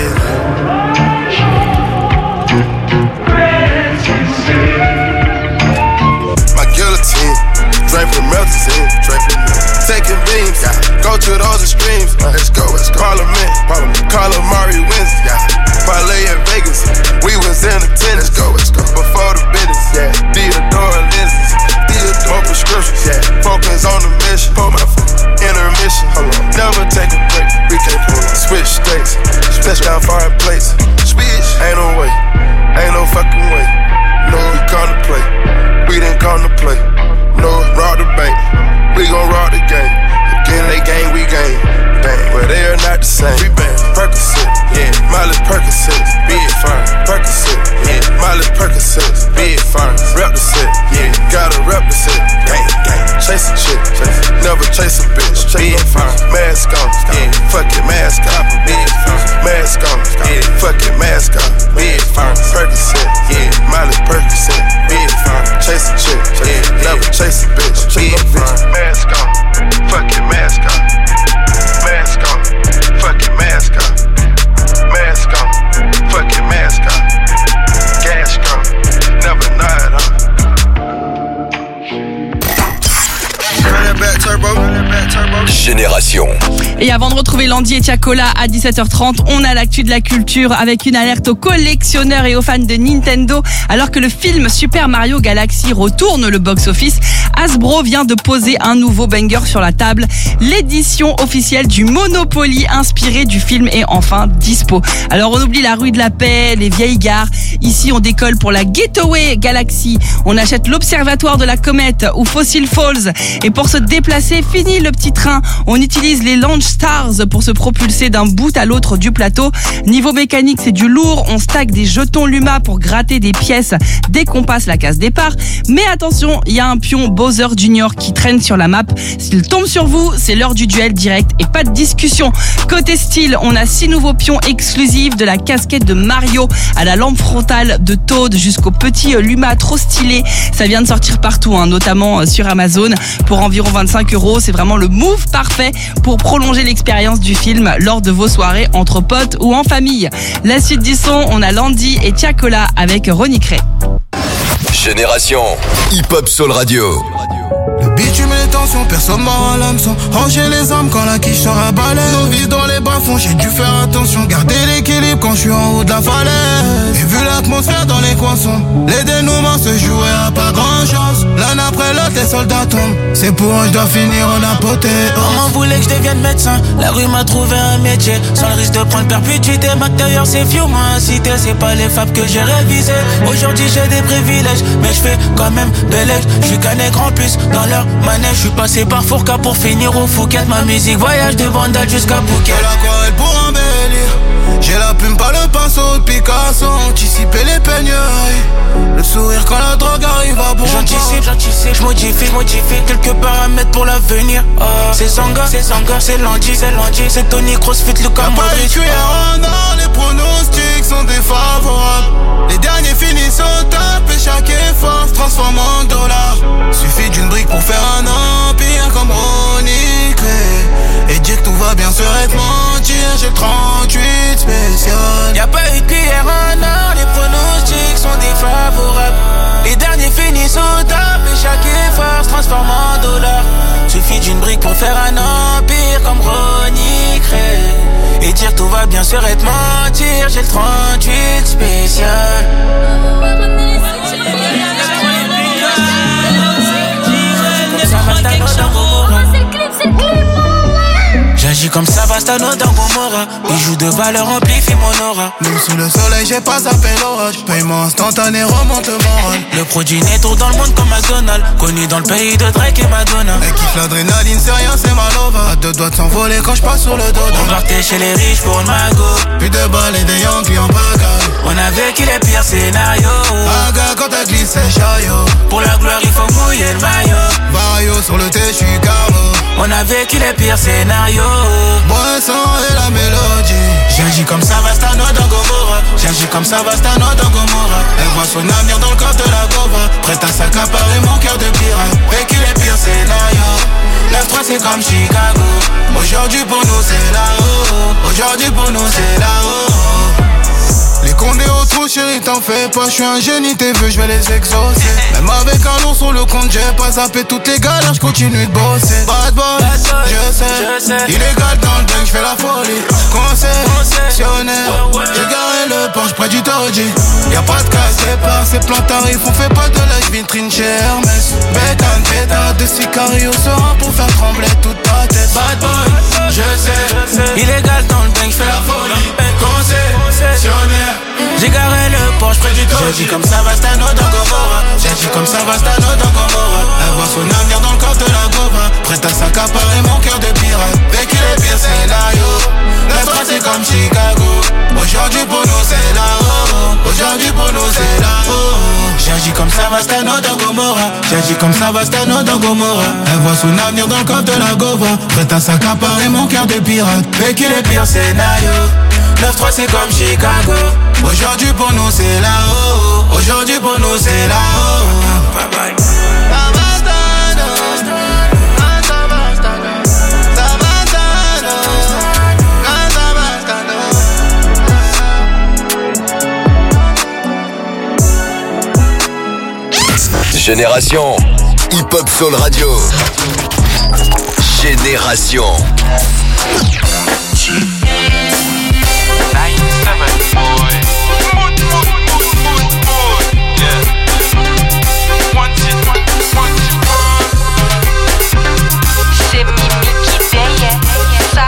My guillotine, drain from melting, taking beams, go to those extremes, let's go, Parliament, Calamari wins, parlay in Vegas, we was in attendance, before the business, Theodore lenses, more prescriptions, focus on the mission, intermission, never take a break, we can't pull on, switch states, touchdown foreign plates, ain't no way, ain't no fucking way, no, we come to play, we didn't come to play, no, rob the bank, we gon' rob the game, again they game, we game, bang, well they are not the same, we bang, Percocet, Miley Percocet, big firm, Percocet, Miley Percocet, big firm, rep the set, gotta rep the set, gang, chase a chick, never chase a bitch, big firm, mask on, fuck it, mask off, big firm, mask on, fuck it, mask off, big firm, Percocet, Miley Percocet, big firm, chase a chick, never chase a bitch, big firm, mask on, fuck it, mask off, mask on, fuck it, mask off, mask on, fuck it, mask off, gas gone, never nod on. Génération. Et avant de retrouver Landy et Tiakola à 17h30, on a l'actu de la culture avec une alerte aux collectionneurs et aux fans de Nintendo. Alors que le film Super Mario Galaxy retourne le box-office, Hasbro vient de poser un nouveau banger sur la table. L'édition officielle du Monopoly inspirée du film est enfin dispo. Alors on oublie la rue de la Paix, les vieilles gares. Ici on décolle pour la Gateway Galaxy. On achète l'observatoire de la comète ou Fossil Falls. Et pour se déplacer, fini le petit train. On utilise les launch Stars pour se propulser d'un bout à l'autre du plateau. Niveau mécanique, c'est du lourd. On stack des jetons Luma pour gratter des pièces dès qu'on passe la case départ. Mais attention, il y a un pion Bowser Jr. qui traîne sur la map. S'il tombe sur vous, c'est l'heure du duel direct et pas de discussion. Côté style, on a 6 nouveaux pions exclusifs, de la casquette de Mario à la lampe frontale de Toad jusqu'au petit Luma trop stylé. Ça vient de sortir partout, notamment sur Amazon pour environ 25 €. C'est vraiment le move parfait pour prolonger l'expérience du film lors de vos soirées entre potes ou en famille. La suite du son, on a Landy et Tiakola avec Ronnie Cray. Génération Hip Hop Soul Radio. Le bitume et les tensions, personne mord à l'hameçon. Ranger les armes quand la quiche sera balai. Nos vies dans les bas-fonds, j'ai dû faire attention. Garder l'équilibre quand je suis en haut de la falaise. Et vu l'atmosphère dans les coins sombres, les dénouements se jouaient à pas grand-chose. L'un après l'autre, les soldats tombent. C'est pour eux, je dois finir en apothéose. Maman voulait que je devienne médecin. La rue m'a trouvé un métier sans le risque de prendre perpétuité. D'ailleurs c'est vieux, moi incité. C'est pas les fables que j'ai révisé. Aujourd'hui j'ai des privilèges, mais je fais quand même de l'ex. Je suis qu'un nègre en plus dans leur manège. Je suis passé par Fourca pour finir au Phuket. Ma musique voyage de Vandal jusqu'à Phuket. L'aquarelle pour embellir. J'ai la plume, pas le pinceau de Picasso. Anticiper les peignoirs. Le sourire quand la drogue arrive à bon. J'anticipe, je modifie quelques paramètres pour l'avenir. C'est Zanga, c'est Landy, c'est Tony CrossFit, Luka Modric. Y'a pas de cuillère en or, les pronostics sont défavorables. Les derniers finissent au top et chaque effort se transforme en dollars. Suffit d'une brique pour faire un empire comme Ronnie Cray. Et dire que tout va bien serait de mentir, j'ai le 38 spécial. Y'a pas eu de cuillère en or, les pronostics sont défavorables. Les derniers finissent au top et chaque effort se transforme en dollars. Suffit d'une brique pour faire un empire comme Ronnie Cray. Et dire tout va bien serait de mentir, j'ai le 38 spécial. J'agis comme Savastano dans Gomorrah. Bijoux de valeur amplifient mon aura. Même sous le soleil j'ai pas zappé l'orage. Paiement instantané remonte le moral. Le produit n'est tour dans le monde comme McDonald's. Connu dans le pays de Drake et Madonna. Elle kiffe l'adrénaline, c'est rien, c'est malova. À 2 doigts de s'envoler quand je passe sur le dos. On partait chez les riches pour une mago. Plus de balles et des Yankees en bagaille. On a vécu les pires scénarios. Aga quand t'as glissé chaillot. Pour la gloire il faut mouiller le maillot. Vario sur le thé, j'suis carreau. On a vécu les pires scénarios. Boisson et la mélodie. J'agis comme Savastano dans Gomorrah. J'agis comme Savastano dans Gomorrah. Elle voit son avenir dans le corps de la Gova. Prête à s'accaparer mon cœur de pirate. Vécu les pires scénarios. 9-3 c'est comme Chicago. Aujourd'hui pour nous c'est là-haut. Aujourd'hui pour nous c'est là-haut. Les condés au trou chérie t'en fais pas. J'suis un génie t'es vu j'vais les exaucer. Même avec un lourd sur le compte j'ai pas zappé toutes les galères. J'continue de bosser. Bad boy, je sais. Illégal dans le bank j'fais la folie. Concessionnaire. J'ai garé le Porsche près du Torji. Y'a pas de casse départ, c'est plein tarif. On fait pas de l'âge vitrine chez Hermès. Bétane, pétard de Sicario sera pour faire trembler toute ta tête. Bad boy, je sais. Illégal dans le bank j'fais la folie. Concessionnaire. J'ai garé le Porsche près du Torji. J'agis comme Savastano dans Gomorrah. J'agis comme Savastano dans Gomorrah. Elle voit son avenir dans le corps de la Gova. Prête à s'accaparer mon cœur de pirate. Vécu les pires scénarios. 9-3 c'est comme Chicago. Aujourd'hui pour nous c'est là-haut. Aujourd'hui pour nous c'est là-haut. J'agis comme Savastano dans Gomorrah. J'agis comme Savastano dans Gomorrah. Elle voit son avenir dans le corps de la Gova. Prête à s'accaparer mon cœur de pirate. Vécu les pires scénarios. 9-3 c'est comme Chicago. Aujourd'hui pour nous c'est là-haut. Aujourd'hui pour nous c'est là-haut. Bye bye. Génération Hip Hop Soul Radio. Génération. C'est Mimi qui paye ça.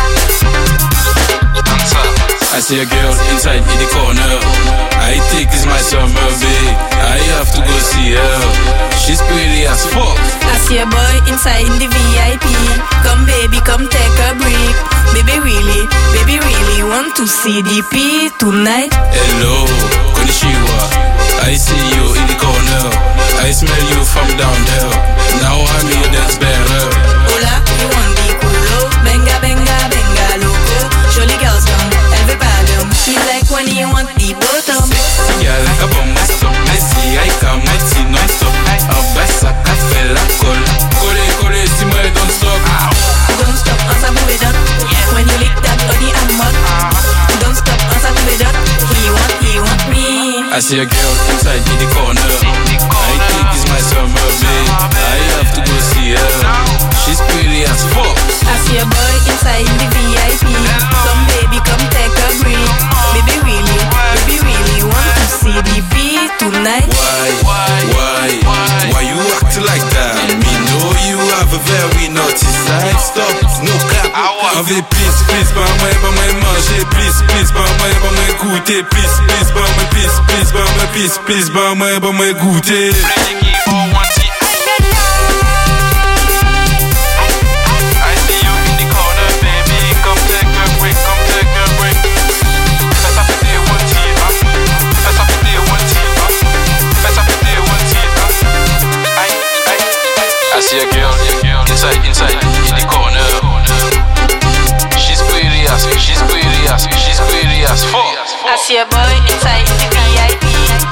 I see a girl inside in the corner. I think it's my summer, babe. I have to go see her. She's pretty as fuck. I see a boy inside in the VIP. Come baby, come take a a break. Baby really want to see DP tonight. Hello, konnichiwa. I see you in the corner. I smell you from down there. Now I'm here, that's better. Hola, you want the culo? Benga, benga, benga, loco. Surely girls come, every bottom. He like when you want the bottom. Yeah, like a bomb, I stop. I see, I come, I see, non stop. Abassa, café, la colle. Colle, si moi, don't stop. Don't stop, on s'en fout dot. When you lick that body, I'm hot. Don't stop, on s'en fout dot. He want me. I see a girl inside in the corner. I think it's my summer, babe. I have to go see her. She's pretty as fuck. I see a boy inside in the VIP. Come baby, come take a break. Baby really want to see the beat tonight. Why you act like that? Me know you have a very naughty side. Stop, no cap. Avec please, pas moi manger. Please, pas moi goûter. Please, pas moi goûter. I see a girl inside in the corner. She's pretty as fuck. I see a boy inside in the VIP.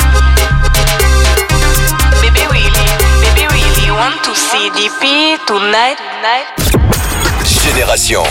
Baby really want to see DP tonight. Génération.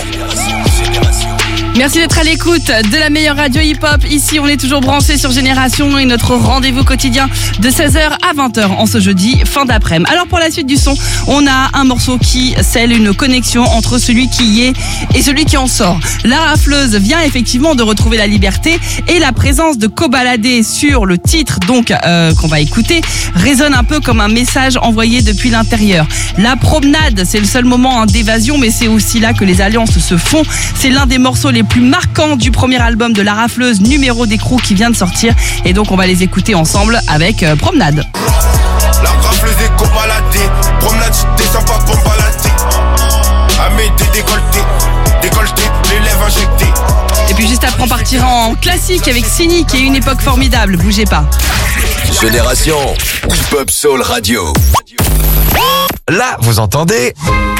Merci d'être à l'écoute de la meilleure radio hip-hop. Ici, on est toujours branché sur Génération et notre rendez-vous quotidien de 16h à 20h en ce jeudi fin d'après-midi. Alors pour la suite du son, on a un morceau qui scelle une connexion entre celui qui y est et celui qui en sort. La rafleuse vient effectivement de retrouver la liberté et la présence de Kobalade sur le titre donc qu'on va écouter résonne un peu comme un message envoyé depuis l'intérieur. La promenade, c'est le seul moment d'évasion, mais c'est aussi là que les alliances se font. C'est l'un des morceaux les plus marquants du premier album de La Rafleuse, numéro d'écrou, qui vient de sortir. Et donc on va les écouter ensemble avec Promenade. La rafleuse est cobaladée. Promenade, je descends pas pour me balader. Amédée décolleté, les lèvres injectées. Et puis juste après on partira en classique avec Cynic et Une époque formidable. Bougez pas. Génération Hip-Hop Soul Radio. Là, vous entendez?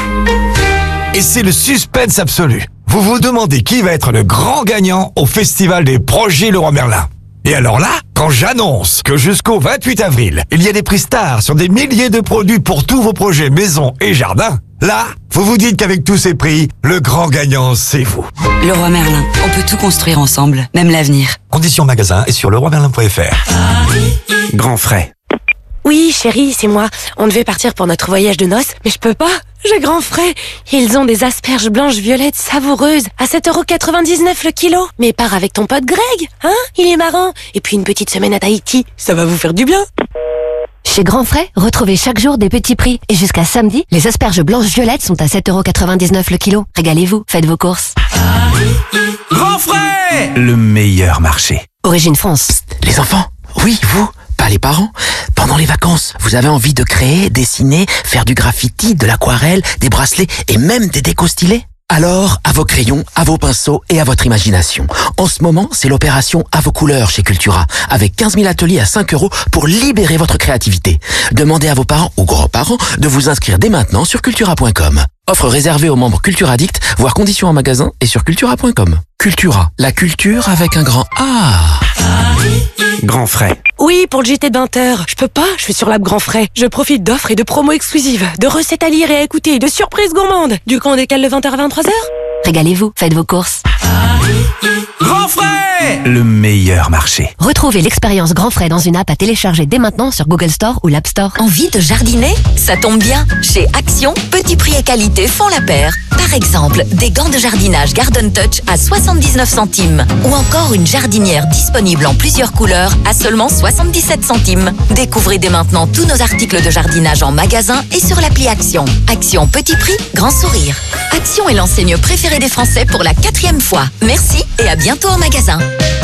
Et c'est le suspense absolu. Vous vous demandez qui va être le grand gagnant au Festival des Projets Leroy Merlin. Et alors là, quand j'annonce que jusqu'au 28 avril, il y a des prix stars sur des milliers de produits pour tous vos projets maison et jardin, là, vous vous dites qu'avec tous ces prix, le grand gagnant, c'est vous. Leroy Merlin, on peut tout construire ensemble, même l'avenir. Conditions magasin et sur leroymerlin.fr. Grand frais. Oui, chérie, c'est moi. On devait partir pour notre voyage de noces, mais je peux pas. J'ai grand frais. Ils ont des asperges blanches violettes savoureuses à 7,99€ le kilo. Mais pars avec ton pote Greg, hein? Il est marrant. Et puis une petite semaine à Tahiti, ça va vous faire du bien. Chez Grand Frais, retrouvez chaque jour des petits prix. Et jusqu'à samedi, les asperges blanches violettes sont à 7,99€ le kilo. Régalez-vous, faites vos courses. Grand frais! Le meilleur marché. Origine France. Psst, les enfants, oui, vous, pas les parents. Pendant les vacances, vous avez envie de créer, dessiner, faire du graffiti, de l'aquarelle, des bracelets et même des décos stylés? Alors, à vos crayons, à vos pinceaux et à votre imagination. En ce moment, c'est l'opération À vos couleurs chez Cultura, avec 15 000 ateliers à 5€ pour libérer votre créativité. Demandez à vos parents ou grands-parents de vous inscrire dès maintenant sur cultura.com. Offre réservée aux membres Cultura Addict, voire conditions en magasin et sur cultura.com. Cultura, la culture avec un grand A. Grand frais. Oui, pour le JT de 20h. Je peux pas, je suis sur l'app Grand Frais. Je profite d'offres et de promos exclusives, de recettes à lire et à écouter, de surprises gourmandes. Du coup, on décale le 20h à 23h? Régalez-vous, faites vos courses. Grand frais! Le meilleur marché. Retrouvez l'expérience Grand Frais dans une app à télécharger dès maintenant sur Google Store ou l'App Store. Envie de jardiner? Ça tombe bien. Chez Action, petit prix et qualité font la paire. Par exemple, des gants de jardinage Garden Touch à 79 centimes. Ou encore une jardinière disponible en plusieurs couleurs à seulement 77 centimes. Découvrez dès maintenant tous nos articles de jardinage en magasin et sur l'appli Action. Action, petit prix, grand sourire. Action est l'enseigne préférée des Français pour la 4e fois. Merci et à bientôt en magasin.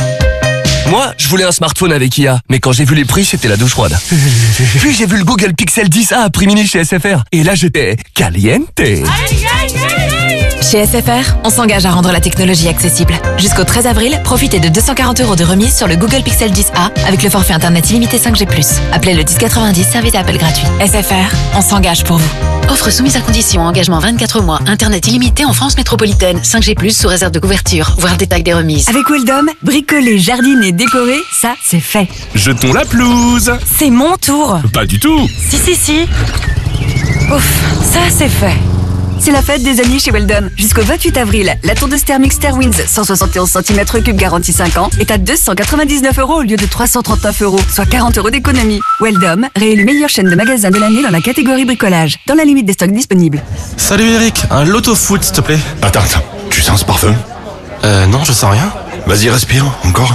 Moi, je voulais un smartphone avec IA, mais quand j'ai vu les prix, c'était la douche froide. Puis j'ai vu le Google Pixel 10a à prix mini chez SFR, et là j'étais caliente. Chez SFR, on s'engage à rendre la technologie accessible. Jusqu'au 13 avril, profitez de 240 € de remise sur le Google Pixel 10a avec le forfait internet illimité 5G+. Appelez le 1090, service d'appel gratuit. SFR, on s'engage pour vous. Offre soumise à condition, engagement 24 mois, internet illimité en France métropolitaine, 5G+, sous réserve de couverture, voir détail des remises. Avec Weldom, bricoler, jardiner, décorer, ça c'est fait. Jetons la pelouse. C'est mon tour. Pas du tout. Si. Ouf, ça c'est fait. C'est la fête des amis chez Weldom. Jusqu'au 28 avril, la tour de Thermix Winds 171 cm3 garantie 5 ans est à 299 € au lieu de 339 €, soit 40 € d'économie. Weldom, réélu meilleure chaîne de magasins de l'année dans la catégorie bricolage, dans la limite des stocks disponibles. Salut Eric, un loto foot s'il te plaît. Attends, tu sens ce parfum? Non, je sens rien. Vas-y, respire, encore.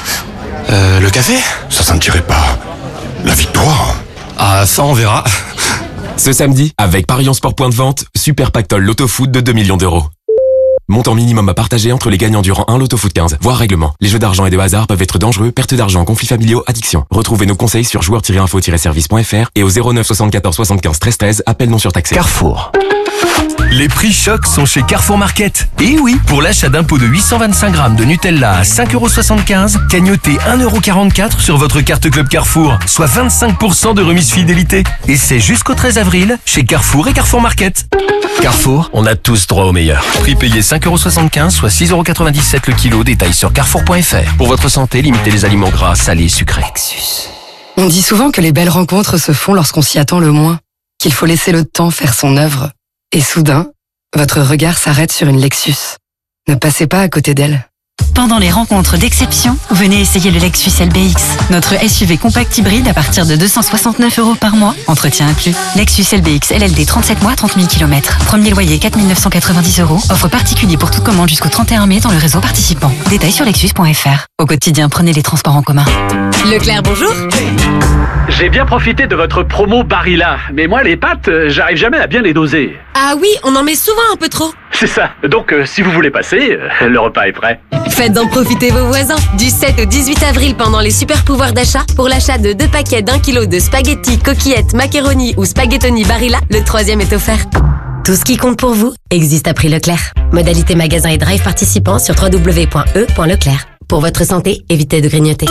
Le café? Ça sentirait pas la victoire? Ah, ça on verra. Ce samedi, avec Parion Sport Point de Vente, Super Pactole Loto Foot de 2 millions d'euros. Montant minimum à partager entre les gagnants durant un Loto Foot 15, voire règlement. Les jeux d'argent et de hasard peuvent être dangereux, perte d'argent, conflits familiaux, addiction. Retrouvez nos conseils sur joueurs-info-service.fr et au 09 74 75 13 13, appel non surtaxé. Carrefour. Les prix chocs sont chez Carrefour Market. Et oui, pour l'achat d'un pot de 825 grammes de Nutella à 5,75 €, cagnotez 1,44 € sur votre carte Club Carrefour, soit 25% de remise fidélité. Et c'est jusqu'au 13 avril chez Carrefour et Carrefour Market. Carrefour, on a tous droit au meilleur. Prix payé 5,75 €, soit 6,97 € le kilo. Détail sur carrefour.fr. Pour votre santé, limitez les aliments gras, salés, sucrés. Lexus. On dit souvent que les belles rencontres se font lorsqu'on s'y attend le moins, qu'il faut laisser le temps faire son œuvre. Et soudain, votre regard s'arrête sur une Lexus. Ne passez pas à côté d'elle. Pendant les rencontres d'exception, venez essayer le Lexus LBX. Notre SUV compact hybride à partir de 269 € par mois, entretien inclus. Lexus LBX LLD 37 mois, 30 000 km. Premier loyer 4 990 €. Offre particulier pour toute commande jusqu'au 31 mai dans le réseau participant. Détails sur lexus.fr. Au quotidien, prenez les transports en commun. Leclerc, bonjour. J'ai bien profité de votre promo Barilla, mais moi les pâtes, j'arrive jamais à bien les doser. Ah oui, on en met souvent un peu trop. C'est ça. Donc si vous voulez passer, le repas est prêt. Faites en profiter vos voisins. Du 7 au 18 avril pendant les super pouvoirs d'achat, pour l'achat de 2 paquets d'1 kg de spaghettis, coquillettes, macaroni ou spaghettoni Barilla, le 3e est offert. Tout ce qui compte pour vous existe à prix Leclerc. Modalité magasin et drive participants sur www.e.leclerc. Pour votre santé, évitez de grignoter.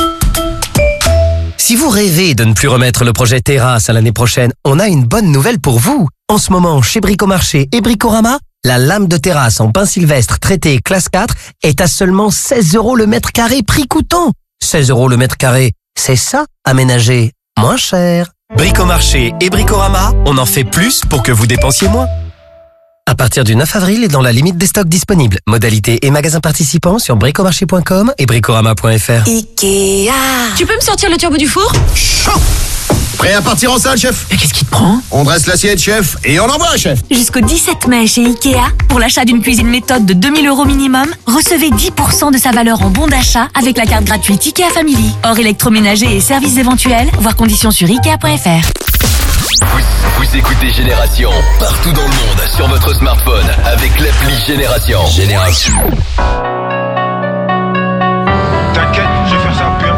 Si vous rêvez de ne plus remettre le projet Terrasse à l'année prochaine, on a une bonne nouvelle pour vous. En ce moment, chez Bricomarché et Bricorama, la lame de terrasse en pin sylvestre traité classe 4 est à seulement 16 € le mètre carré, prix coûtant. 16 € le mètre carré, c'est ça, aménager moins cher. Bricomarché et Bricorama, on en fait plus pour que vous dépensiez moins. À partir du 9 avril et dans la limite des stocks disponibles. Modalités et magasins participants sur bricomarché.com et bricorama.fr. Ikea. Tu peux me sortir le turbo du four? Chaud. Prêt à partir en salle, chef? Mais qu'est-ce qui te prend? On dresse l'assiette, chef, et on envoie, chef. Jusqu'au 17 mai chez Ikea, pour l'achat d'une cuisine méthode de 2 000 € minimum, recevez 10% de sa valeur en bon d'achat avec la carte gratuite Ikea Family. Hors électroménager et services éventuels, voir conditions sur Ikea.fr. Vous écoutez Génération partout dans le monde sur votre smartphone avec l'appli Génération. T'inquiète, je vais faire ça bien.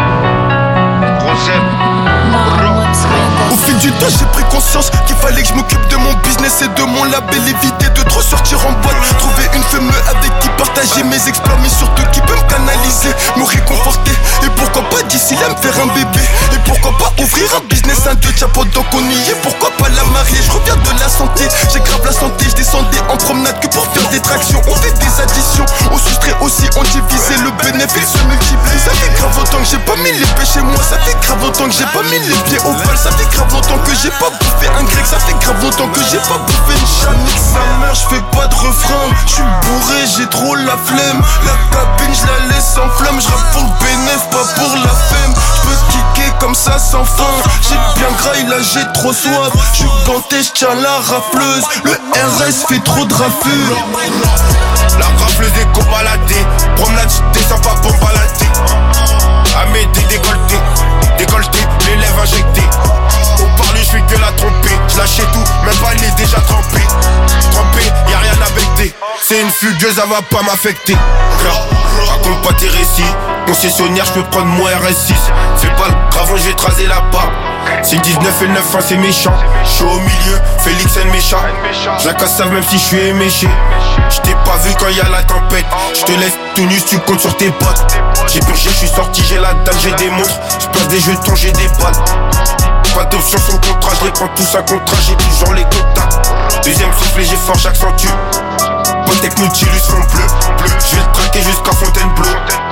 Au fil du temps, j'ai pris conscience qu'il fallait que je m'occupe de mon business et de mon label. Éviter de trop sortir en boîte. Trouver une femme avec qui partager mes exploits, mais surtout qui peut me canaliser, me réconforter. Et pourquoi pas d'ici là me faire un bébé. Et pourquoi pas ouvrir un business, un deux chapeaux tant qu'on y est. Pourquoi pas la marier, je reviens de la santé. J'ai grave la santé, je descendais en promenade que pour faire des tractions. On fait des additions, on soustrait aussi, on divisait. Le bénéfice se multiplie. Ça fait grave longtemps que j'ai pas mis les pieds chez moi. Ça fait grave longtemps que j'ai pas mis les pieds au bal. Ça fait grave longtemps que j'ai pas bouffé un grec. Ça fait grave longtemps que j'ai pas bouffé une chanique. Sa mère, je fais pas de refrain. Je suis bourré, j'ai trop la flemme. La cabine, je la laisse en flamme. Je rappe pour le bénéf, pas pour la femme. Je peux kicker comme ça sans fin. J'ai bien graille, là j'ai trop soif. Je suis ganté, je tiens la rafleuse. Le RS fait trop de raffure. La rafleuse des copaladés. Promenade, je descends pas pour balader. Amédée décolleté, décolleté, les lèvres injectées. Au parler, je fais que la tromper. Je lâchais tout, même pas il est déjà trempé. Trempé, y'a rien à becter. C'est une fugueuse, elle va pas m'affecter. Raconte pas tes récits. Concessionnaire, je peux prendre mon RS6. Fais pas le gravon, je vais te raser la barbe. C'est 19 et le 9, c'est méchant. Je suis au milieu, Félix et méchant. Je la casse même si je suis éméché. Je t'ai pas vu quand y a la tempête. Je te laisse tout nu si tu comptes sur tes potes. J'ai purgé, je suis sorti, j'ai la dalle, j'ai des montres. Je place des jetons, j'ai des balles. Pas d'option sur le contrat, je réponds tous à contrat, j'ai toujours les contacts. Deuxième soufflet, j'ai fort, j'accentue. Pontec Nautilus fond bleu. Je vais le traquer jusqu'à Fontainebleau.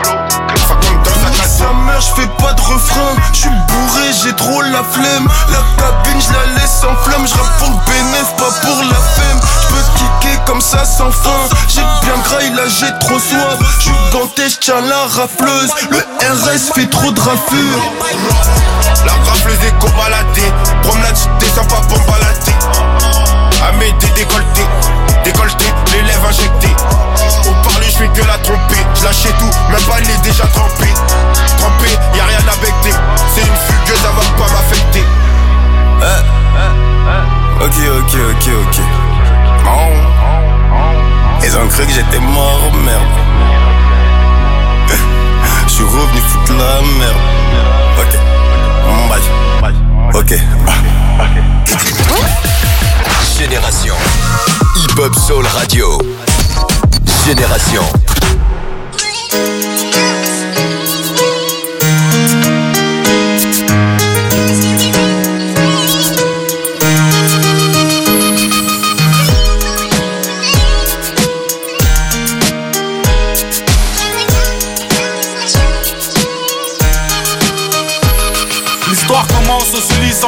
Sa mère, j'fais pas de refrain. J'suis bourré, j'ai trop la flemme. La cabine, j'la laisse en flamme. J'rappe pour le bénéf, pas pour la femme. J'peux kicker comme ça sans fin. J'ai bien graille, là j'ai trop soif. J'suis ganté, j'tiens la rafleuse. Le RS fait trop de raffure. La rafleuse est cobaladée. Promenade, descends pas bombe à la tête. Amédée décolleté, décolleté, les lèvres injectées. Au parler, j'fais que la tromper. J'lâchais tout, même pas les déjà trempé. Trempé, y'a rien à becter. C'est une fugueuse, ça va pas m'affecter. Ok. Oh. Ils ont cru que j'étais mort, merde. J'suis revenu foutre la merde. Ok, bye. Ok. Génération Hip Hop Soul Radio. Génération. L'histoire commence aux Ulysses en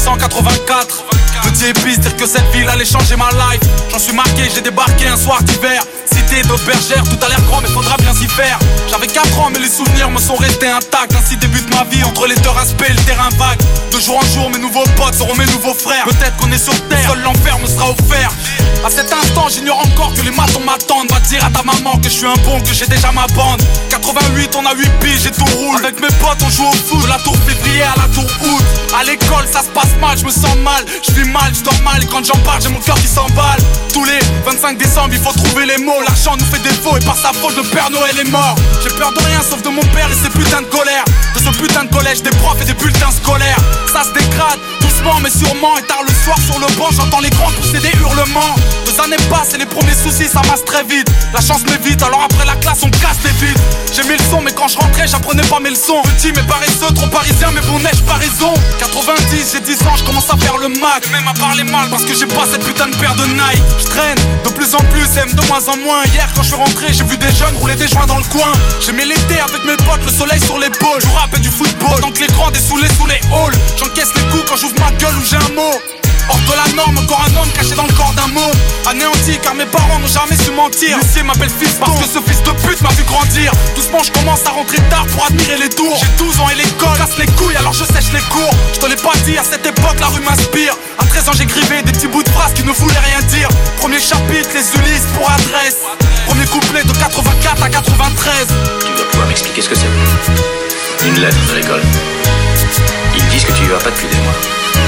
1984. Petit épice, dire que cette ville allait changer ma life. J'en suis marqué, j'ai débarqué un soir d'hiver. Cité de bergère, tout a l'air grand mais faudra bien s'y faire. J'avais 4 ans mais les souvenirs me sont restés intacts. Ainsi débute ma vie entre les deux aspects et le terrain vague. De jour en jour mes nouveaux potes seront mes nouveaux frères. Peut-être qu'on est sur terre, seul l'enfer me sera offert. À cet instant j'ignore encore que les matons m'attendent. Va dire à ta maman que je suis un bon, que j'ai déjà ma bande. 88 on a 8 piges et tout roule. Avec mes potes on joue au foot, de la tour février à la tour août. À l'école ça se passe mal, je me sens mal. Je vis mal, je dors mal et quand j'en parle j'ai mon cœur qui s'emballe. Tous les 25 décembre il faut trouver les mots. L'argent nous fait défaut et par sa faute le Père Noël est mort. J'ai peur de rien sauf de mon père et ses putains de colère. De ce putain de collège, des profs et des bulletins scolaires. Ça se dégrade, doucement mais sûrement. Et tard le soir sur le banc j'entends les grands pousser des hurlements. 2 années passent et les premiers soucis ça masse très vite. La chance m'évite alors après la classe on casse les vides. J'ai mis le son mais quand je rentrais j'apprenais pas mes leçons. Petit mais paresseux, trop parisien mais bon neige pas raison. 90 j'ai 10 ans je commence à faire le Mac. Et même à parler mal parce que j'ai pas cette putain de paire de Nike. Je traîne de plus en plus et de moins en moins. Hier quand je suis rentré j'ai vu des jeunes rouler des joints dans le coin. J'aimais l'été avec mes potes, le soleil sur l'épaule. Je rappe et du football tant que les grands dessoulés sous les halls. J'encaisse les coups quand j'ouvre ma gueule ou j'ai un mot. Hors de la norme, encore un homme caché dans le corps d'un môme. Anéanti car mes parents n'ont jamais su mentir. L'huissier m'appelle fils parce que ce fils de pute m'a vu grandir. Doucement je commence à rentrer tard pour admirer les tours. J'ai 12 ans et l'école casse les couilles alors je sèche les cours. Je te l'ai pas dit, à cette époque la rue m'inspire. À 13 ans j'écrivais des petits bouts de phrases qui ne voulaient rien dire. Premier chapitre, les Ulysses pour adresse. Premier couplet de 84 à 93. Tu dois pouvoir m'expliquer ce que c'est. Une lettre de l'école. Ils disent que tu y vas pas depuis des mois.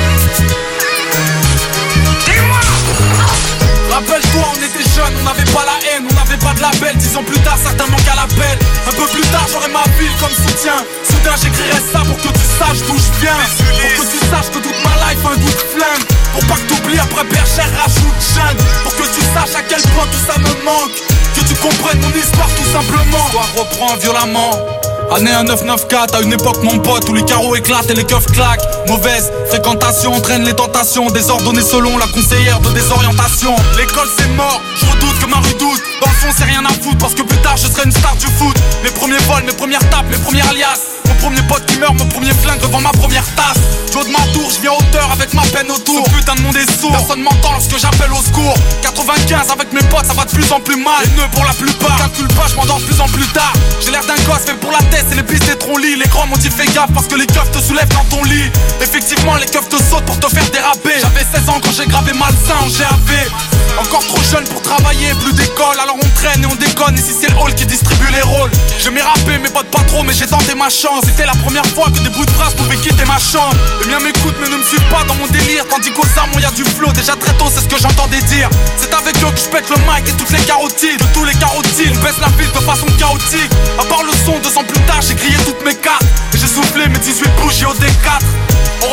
Rappelle-toi, on était jeunes, on n'avait pas la haine, on n'avait pas de label. 10 ans plus tard, certains manquent à l'appel. Un peu plus tard, j'aurai ma ville comme soutien. Soudain, j'écrirai ça pour que tu saches d'où je viens. Pour que tu saches que toute ma life a un goût de flingue. Pour pas que t'oublies, après bergère, rajoute jungle. Pour que tu saches à quel point tout ça me manque. Que tu comprennes mon histoire tout simplement. L'histoire reprend violemment. Année 1994, à une époque mon pote où les carreaux éclatent et les keufs claquent. Mauvaise fréquentation entraîne les tentations. Désordonnées selon la conseillère de désorientation. L'école c'est mort, je redoute que ma rue doute. Dans le fond c'est rien à foutre parce que plus tard je serai une star du foot. Mes premiers vols, mes premières tapes, mes premières liasses. Mon premier pote qui meurt, mon premier flingue devant ma première tasse. Du haut de ma tour, je viens hauteur avec ma peine autour. Ce putain de monde est sourd, personne m'entend lorsque j'appelle au secours. 95 avec mes potes, ça va de plus en plus mal. Les nœuds pour la plupart, calcule pas, je m'endors de plus en plus tard. J'ai l'air d'un gosse fait pour la tête, c'est les pistes des troncs-lits. Les grands m'ont dit fais gaffe parce que les keufs te soulèvent dans ton lit. Effectivement, les keufs te sautent pour te faire déraper. J'avais 16 ans quand j'ai gravé malsain en GAV. Encore trop jeune pour travailler, plus d'école. Alors on traîne et on déconne, ici c'est le hall qui distribue les rôles. J'aimais rapper, mes potes pas trop, mais j'ai tenté ma chance. C'était la première fois que des bouts de phrases pouvaient quitter ma chambre. Les miens m'écoutent mais ne me suivent pas dans mon délire. Tandis qu'aux armes y'a du flow, déjà très tôt c'est ce que j'entendais dire. C'est avec eux que je pète le mic et toutes les carotides. De tous les carotides, on baisse la ville de façon chaotique. À part le son, 2 ans plus tard j'ai grillé toutes mes cartes. Et j'ai soufflé mes 18 bougies au D4. En ressortant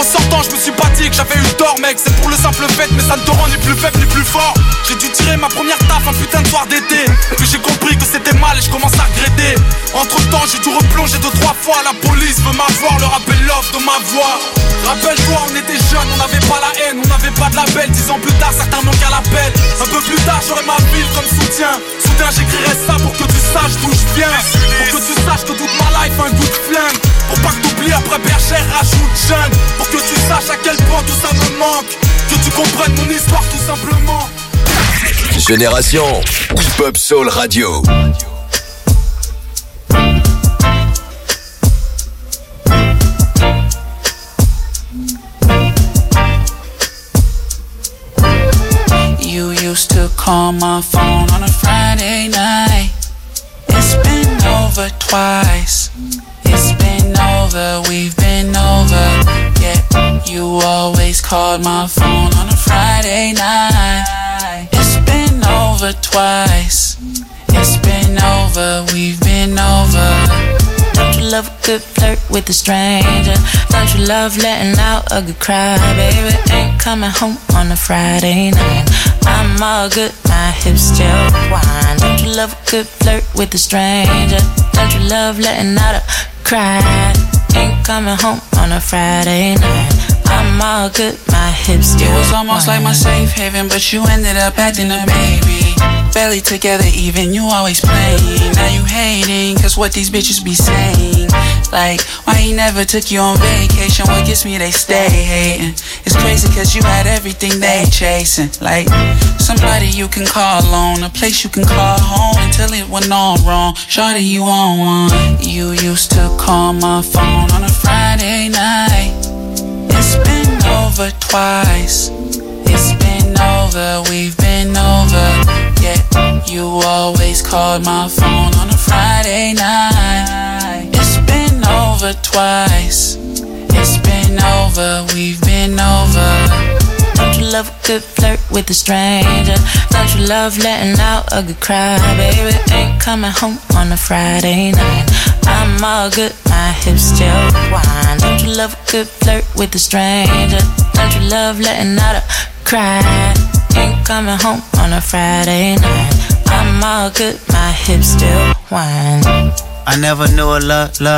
je me suis battu, que j'avais eu tort mec. C'est pour le simple fait, mais ça ne te rend ni plus faible ni plus fort. J'ai dû tirer ma première taf un putain de soir d'été. Puis j'ai compris que c'était mal et je commence à regretter. Entre temps j'ai dû replonger 2-3 fois. La police veut m'avoir, leur appel l'offre de ma voix. Rappelle-toi, on était jeunes, on n'avait pas la haine, on n'avait pas de label. 10 ans plus tard, certains manquent à l'appel. Un peu plus tard, j'aurai ma ville comme soutien. Soudain, j'écrirai ça pour que tu saches d'où je viens. Pour que tu saches que toute ma life un goût de flingue. Pour pas que t'oublies après bergère, rajoute jeune. Pour que tu saches à quel point tout ça me manque. Que tu comprennes mon histoire tout simplement. Génération Hip-Hop Soul Radio. You used to call my phone on a Friday night. It's been over twice. It's been over, we've been over. Yet you always called my phone on a Friday night. It's been over twice. It's been over, we've been over. Don't you love a good flirt with a stranger? Don't you love letting out a good cry? Baby, ain't coming home on a Friday night. I'm all good, my hips still whine. Don't you love a good flirt with a stranger? Don't you love letting out a cry? Ain't coming home on a Friday night. I'm all good, my hips still whine. It was almost like my safe haven, but you ended up acting a baby. Barely together even, you always playing. Now you hating, cause what these bitches be saying. Like, why he never took you on vacation? What gets me, they stay hating. It's crazy cause you had everything they chasing. Like, somebody you can call on, a place you can call home until it went all wrong. Shawty, you on one. You used to call my phone on a Friday night. It's been over twice. It's been over, we've been over. Yet you always called my phone on a Friday night. It's been over twice. It's been over, we've been over. Don't you love a good flirt with a stranger? Don't you love letting out a good cry? Baby, ain't coming home on a Friday night. I'm all good, my hips still whine. Don't you love a good flirt with a stranger? Don't you love letting out a cry? Ain't coming home on a Friday night. I'm all good, my hips still whine. I never knew a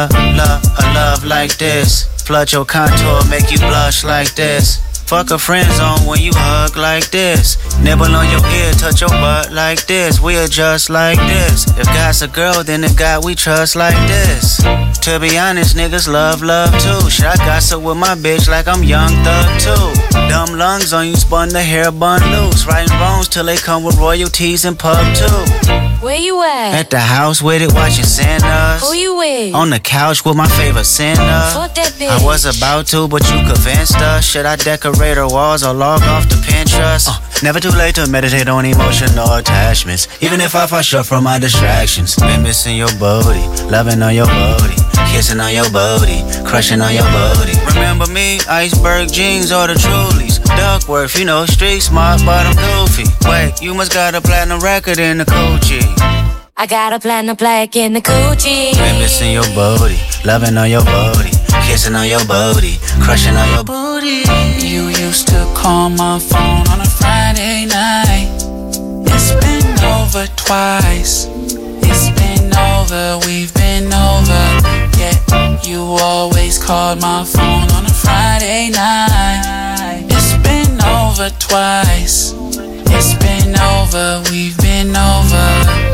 love like this. Flood your contour, make you blush like this. Fuck a friend zone when you hug like this. Nibble on your ear, touch your butt like this. We adjust like this. If God's a girl, then the God we trust like this. To be honest, niggas love too. Shit, I gossip with my bitch like I'm Young Thug too. Dumb lungs on you, spun the hair bun loose. Writing wrongs till they come with royalties and pub too. Where you at? At the house with it, watching Santas. Who you with? On the couch with my favorite Santa. Fuck that bitch. I was about to, but you convinced us. Should I decorate her walls or log off to Pinterest? Never too late to meditate on emotional attachments. Even if I fall short from my distractions. Been missing your booty, loving on your booty, kissing on your booty, crushing on your booty. Remember me? Iceberg jeans or the Trulies. Duckworth, you know, street smart, but I'm goofy. Wait, you must got a platinum record in the coochie. I got a platinum plaque in the coochie. Been missing your booty, loving on your booty, kissing on your booty, crushing on your booty. You used to call my phone on a Friday night. It's been over twice. It's been over, we've been over. Yet you always called my phone on a Friday night. It's been over twice. It's been over, we've been over.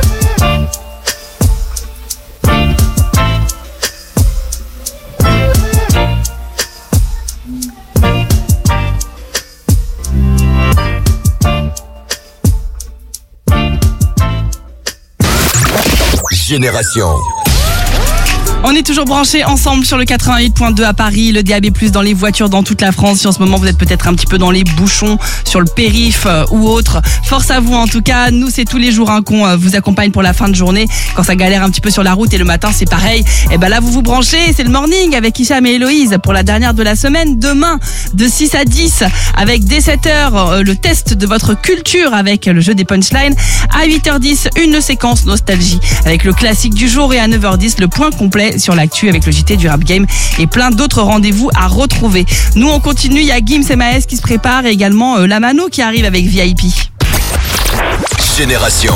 Génération. On est toujours branchés ensemble sur le 88.2 à Paris, le DAB+, dans les voitures dans toute la France. Si en ce moment vous êtes peut-être un petit peu dans les bouchons, sur le périph' ou autre, force à vous en tout cas. Nous, c'est tous les jours qu'on vous accompagne pour la fin de journée, quand ça galère un petit peu sur la route, et le matin c'est pareil. Et ben là vous vous branchez, c'est le morning avec Hicham et Héloïse pour la dernière de la semaine. Demain, de 6 à 10, avec dès 7h, le test de votre culture avec le jeu des punchlines. À 8h10, une séquence nostalgie avec le classique du jour, et à 9h10, le point complet complet sur l'actu avec le JT du Rap Game et plein d'autres rendez-vous à retrouver. Nous, on continue. Il y a Gims et Maes qui se préparent et également la Mano qui arrive avec VIP. Génération.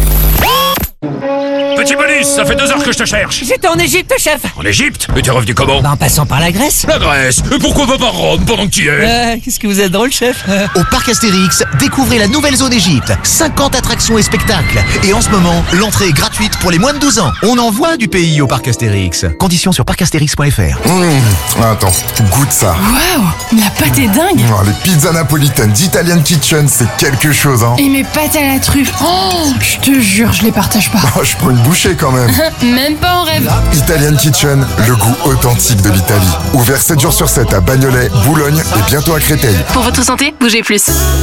Petit bonus, ça fait 2 heures que je te cherche. J'étais en Égypte, chef. En Égypte? Mais t'es revenu comment? En passant par la Grèce. La Grèce? Et pourquoi pas par Rome pendant que tu y es? Qu'est-ce que vous êtes drôle, chef. Au Parc Astérix, découvrez la nouvelle zone Égypte. 50 attractions et spectacles. Et en ce moment, l'entrée est gratuite pour les moins de 12 ans. On envoie du pays au Parc Astérix. Conditions sur parcastérix.fr. Attends, goûte ça. Waouh, la pâte est dingue. Les pizzas napolitaines d'Italian Kitchen, c'est quelque chose, hein. Et mes pâtes à la truffe. Oh, je te jure, je les partage pas. Je prends une bouchée quand même. Même pas en rêve. Italian Kitchen, le goût authentique de l'Italie. Ouvert 7 jours sur 7 à Bagnolet, Boulogne et bientôt à Créteil. Pour votre santé, bougez plus.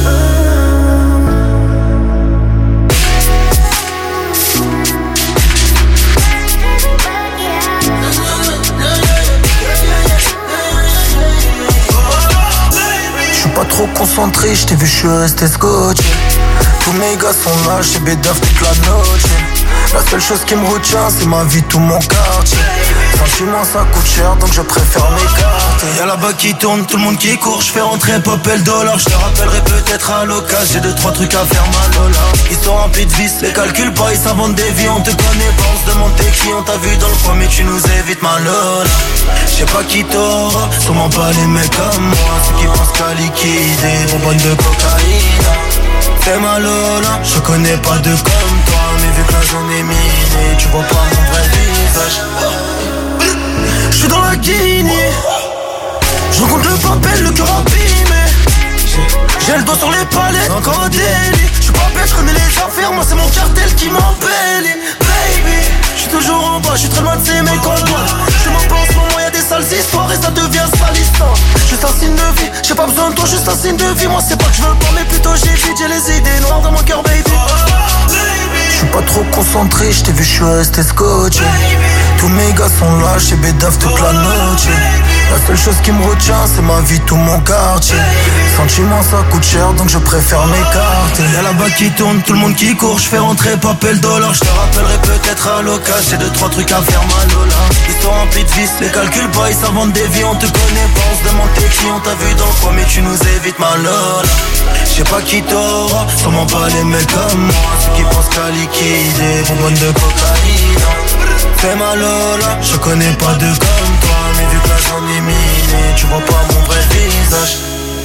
Je suis pas trop concentré, je t'ai vu, je suis resté scotché. Tous mes gars sont là, j'ai bédaf toute la noche. La seule chose qui me retient, c'est ma vie, tout mon quartier. Sentiment, ça coûte cher, donc je préfère m'écarter. Y'a là-bas qui tourne, tout le monde qui court. Je fais rentrer pop et le dollar. Je te rappellerai peut-être à l'occasion. J'ai 2-3 trucs à faire, ma Lola. Ils sont remplis de vices, les calculent pas, ils s'inventent des vies. On te connaît pas, on se demande t'es qui. On t'a vu dans le coin, mais tu nous évites, ma Lola. Je sais pas qui t'aura, sûrement pas les mecs comme moi. Ceux qui pensent qu'à liquider, bonbonne de cocaïne. Fais ma Lola, je connais pas de comme toi. Mais vu que la zone est minée, tu vois pas mon vrai visage. Je suis dans la Guinée, je rencontre le papel, le cœur abîmé. J'ai le doigt sur les palettes, encore un délit. Je suis pas bête, je connais les affaires, moi c'est mon cartel qui m'embellit. Baby, je suis toujours en bas, je suis très loin de ces mecs en boîte. Je m'en pense, au moment y'a des sales histoires et ça devient salissant. Juste un signe de vie, j'ai pas besoin de toi, juste un signe de vie. Moi c'est pas que je veux pas, mais plutôt j'évite, j'ai les idées noires dans mon cœur, baby. Je suis pas trop concentré, je t'ai vu, je suis resté scotché. Tous mes gars sont là, j'ai bédaf toute la noche. La seule chose qui me retient, c'est ma vie, tout mon quartier. Sentiment, ça coûte cher, donc je préfère m'écarter. Y'a là-bas qui tourne, tout le monde qui court. Je fais rentrer pop et le dollar. Je te rappellerai peut-être à l'occasion. J'ai 2-3 trucs à faire, ma Lola. Ils sont remplis de vices, les calculent pas, ils s'inventent des vies. On te connaît pas, on se demande t'es qui. On t'a vu dans le coin, mais tu nous évites, ma Lola. Je sais pas qui t'aura, sûrement pas les mecs comme moi. Ceux qui pensent qu'à liquider, bonbonne de cocaïne. Fais ma Lola, je connais pas de comme toi. Mais vu que la zone est minée, tu vois pas mon vrai visage.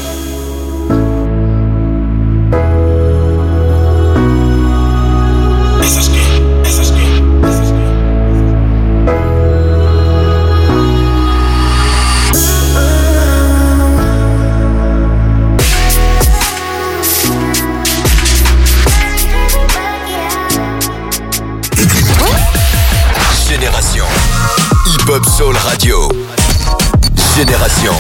Génération Hip Hop Soul Radio. Génération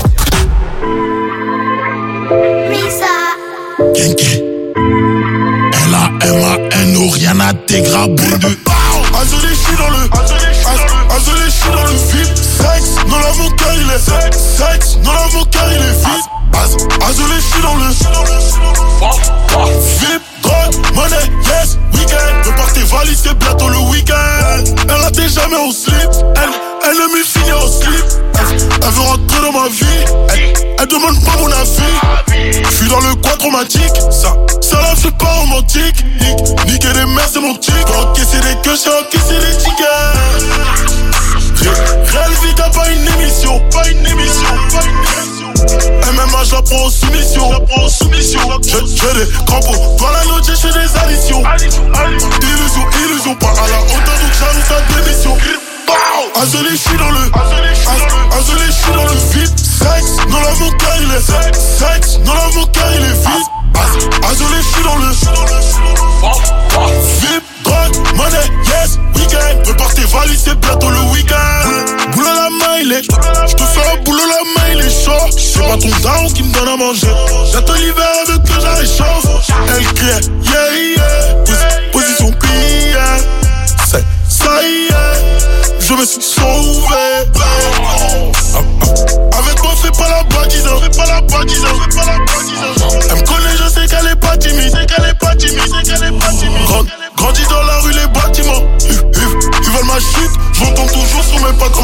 Genki L-A-M-A-N-O, rien à dégrader de Azolé, je suis dans le Azolé, je suis dans le vide. Sexe, non là mon cœur il est sexe, non là mon cœur il est vide. Azolé, je suis dans le VIP, drogue, money, yes, week-end. Prépare tes valises, c'est bientôt le week-end. Elle ratait jamais au slip, elle aime me finir au slip. Elle veut rentrer dans ma vie, elle demande pas mon avis. Je suis dans le coin traumatique, ça là je suis pas romantique. Niquer des mères c'est mon tic. Encaisser des queues, j'ai encaissé des tickets. Réelle vie t'as pas une émission, MMA je la prends en soumission, J'ai des crampons, dans la note j'ai fait des additions. Illusion, pas à la hauteur donc j'avoue ta démission. Azolé, je suis dans le Azolé, je suis dans le vide. Sexe, non là mon cœur il est sexe, non là mon cœur il est vide. Azolé, je suis dans le VIP, drogue, money, yes, week-end. Prépare tes valises, c'est bientôt le week-end. Boulot la main il est, j'te fais un boulot la main il est chaud. C'est pas ton daron qui me donne à manger. J'attends l'hiver avec que j'arrive chauffe. Elle crie, yeah, position pliée. C'est ça y est, je me suis sauvé. Avec moi fais pas la badise, Elle me connaît, je sais qu'elle est pas timide, Grandis dans la rue, les bâtiments. Ils veulent ma chute, j'entends toujours sur mes pattes.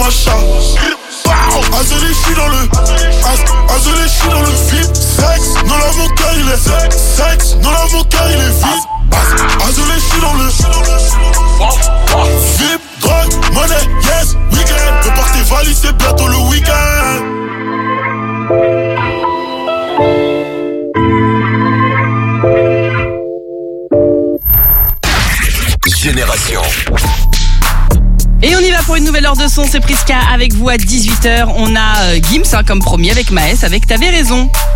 là mon cœur il est sexe, non là mon cœur il est vide. Azulé, je suis dans le VIP, drogue, money, yes, weekend. Prépare tes valises, c'est bientôt le week-end. Génération. Et on y va pour une nouvelle heure de son, c'est Prisca avec vous à 18h. On a Gims, comme promis, avec Maës, avec T'avais raison.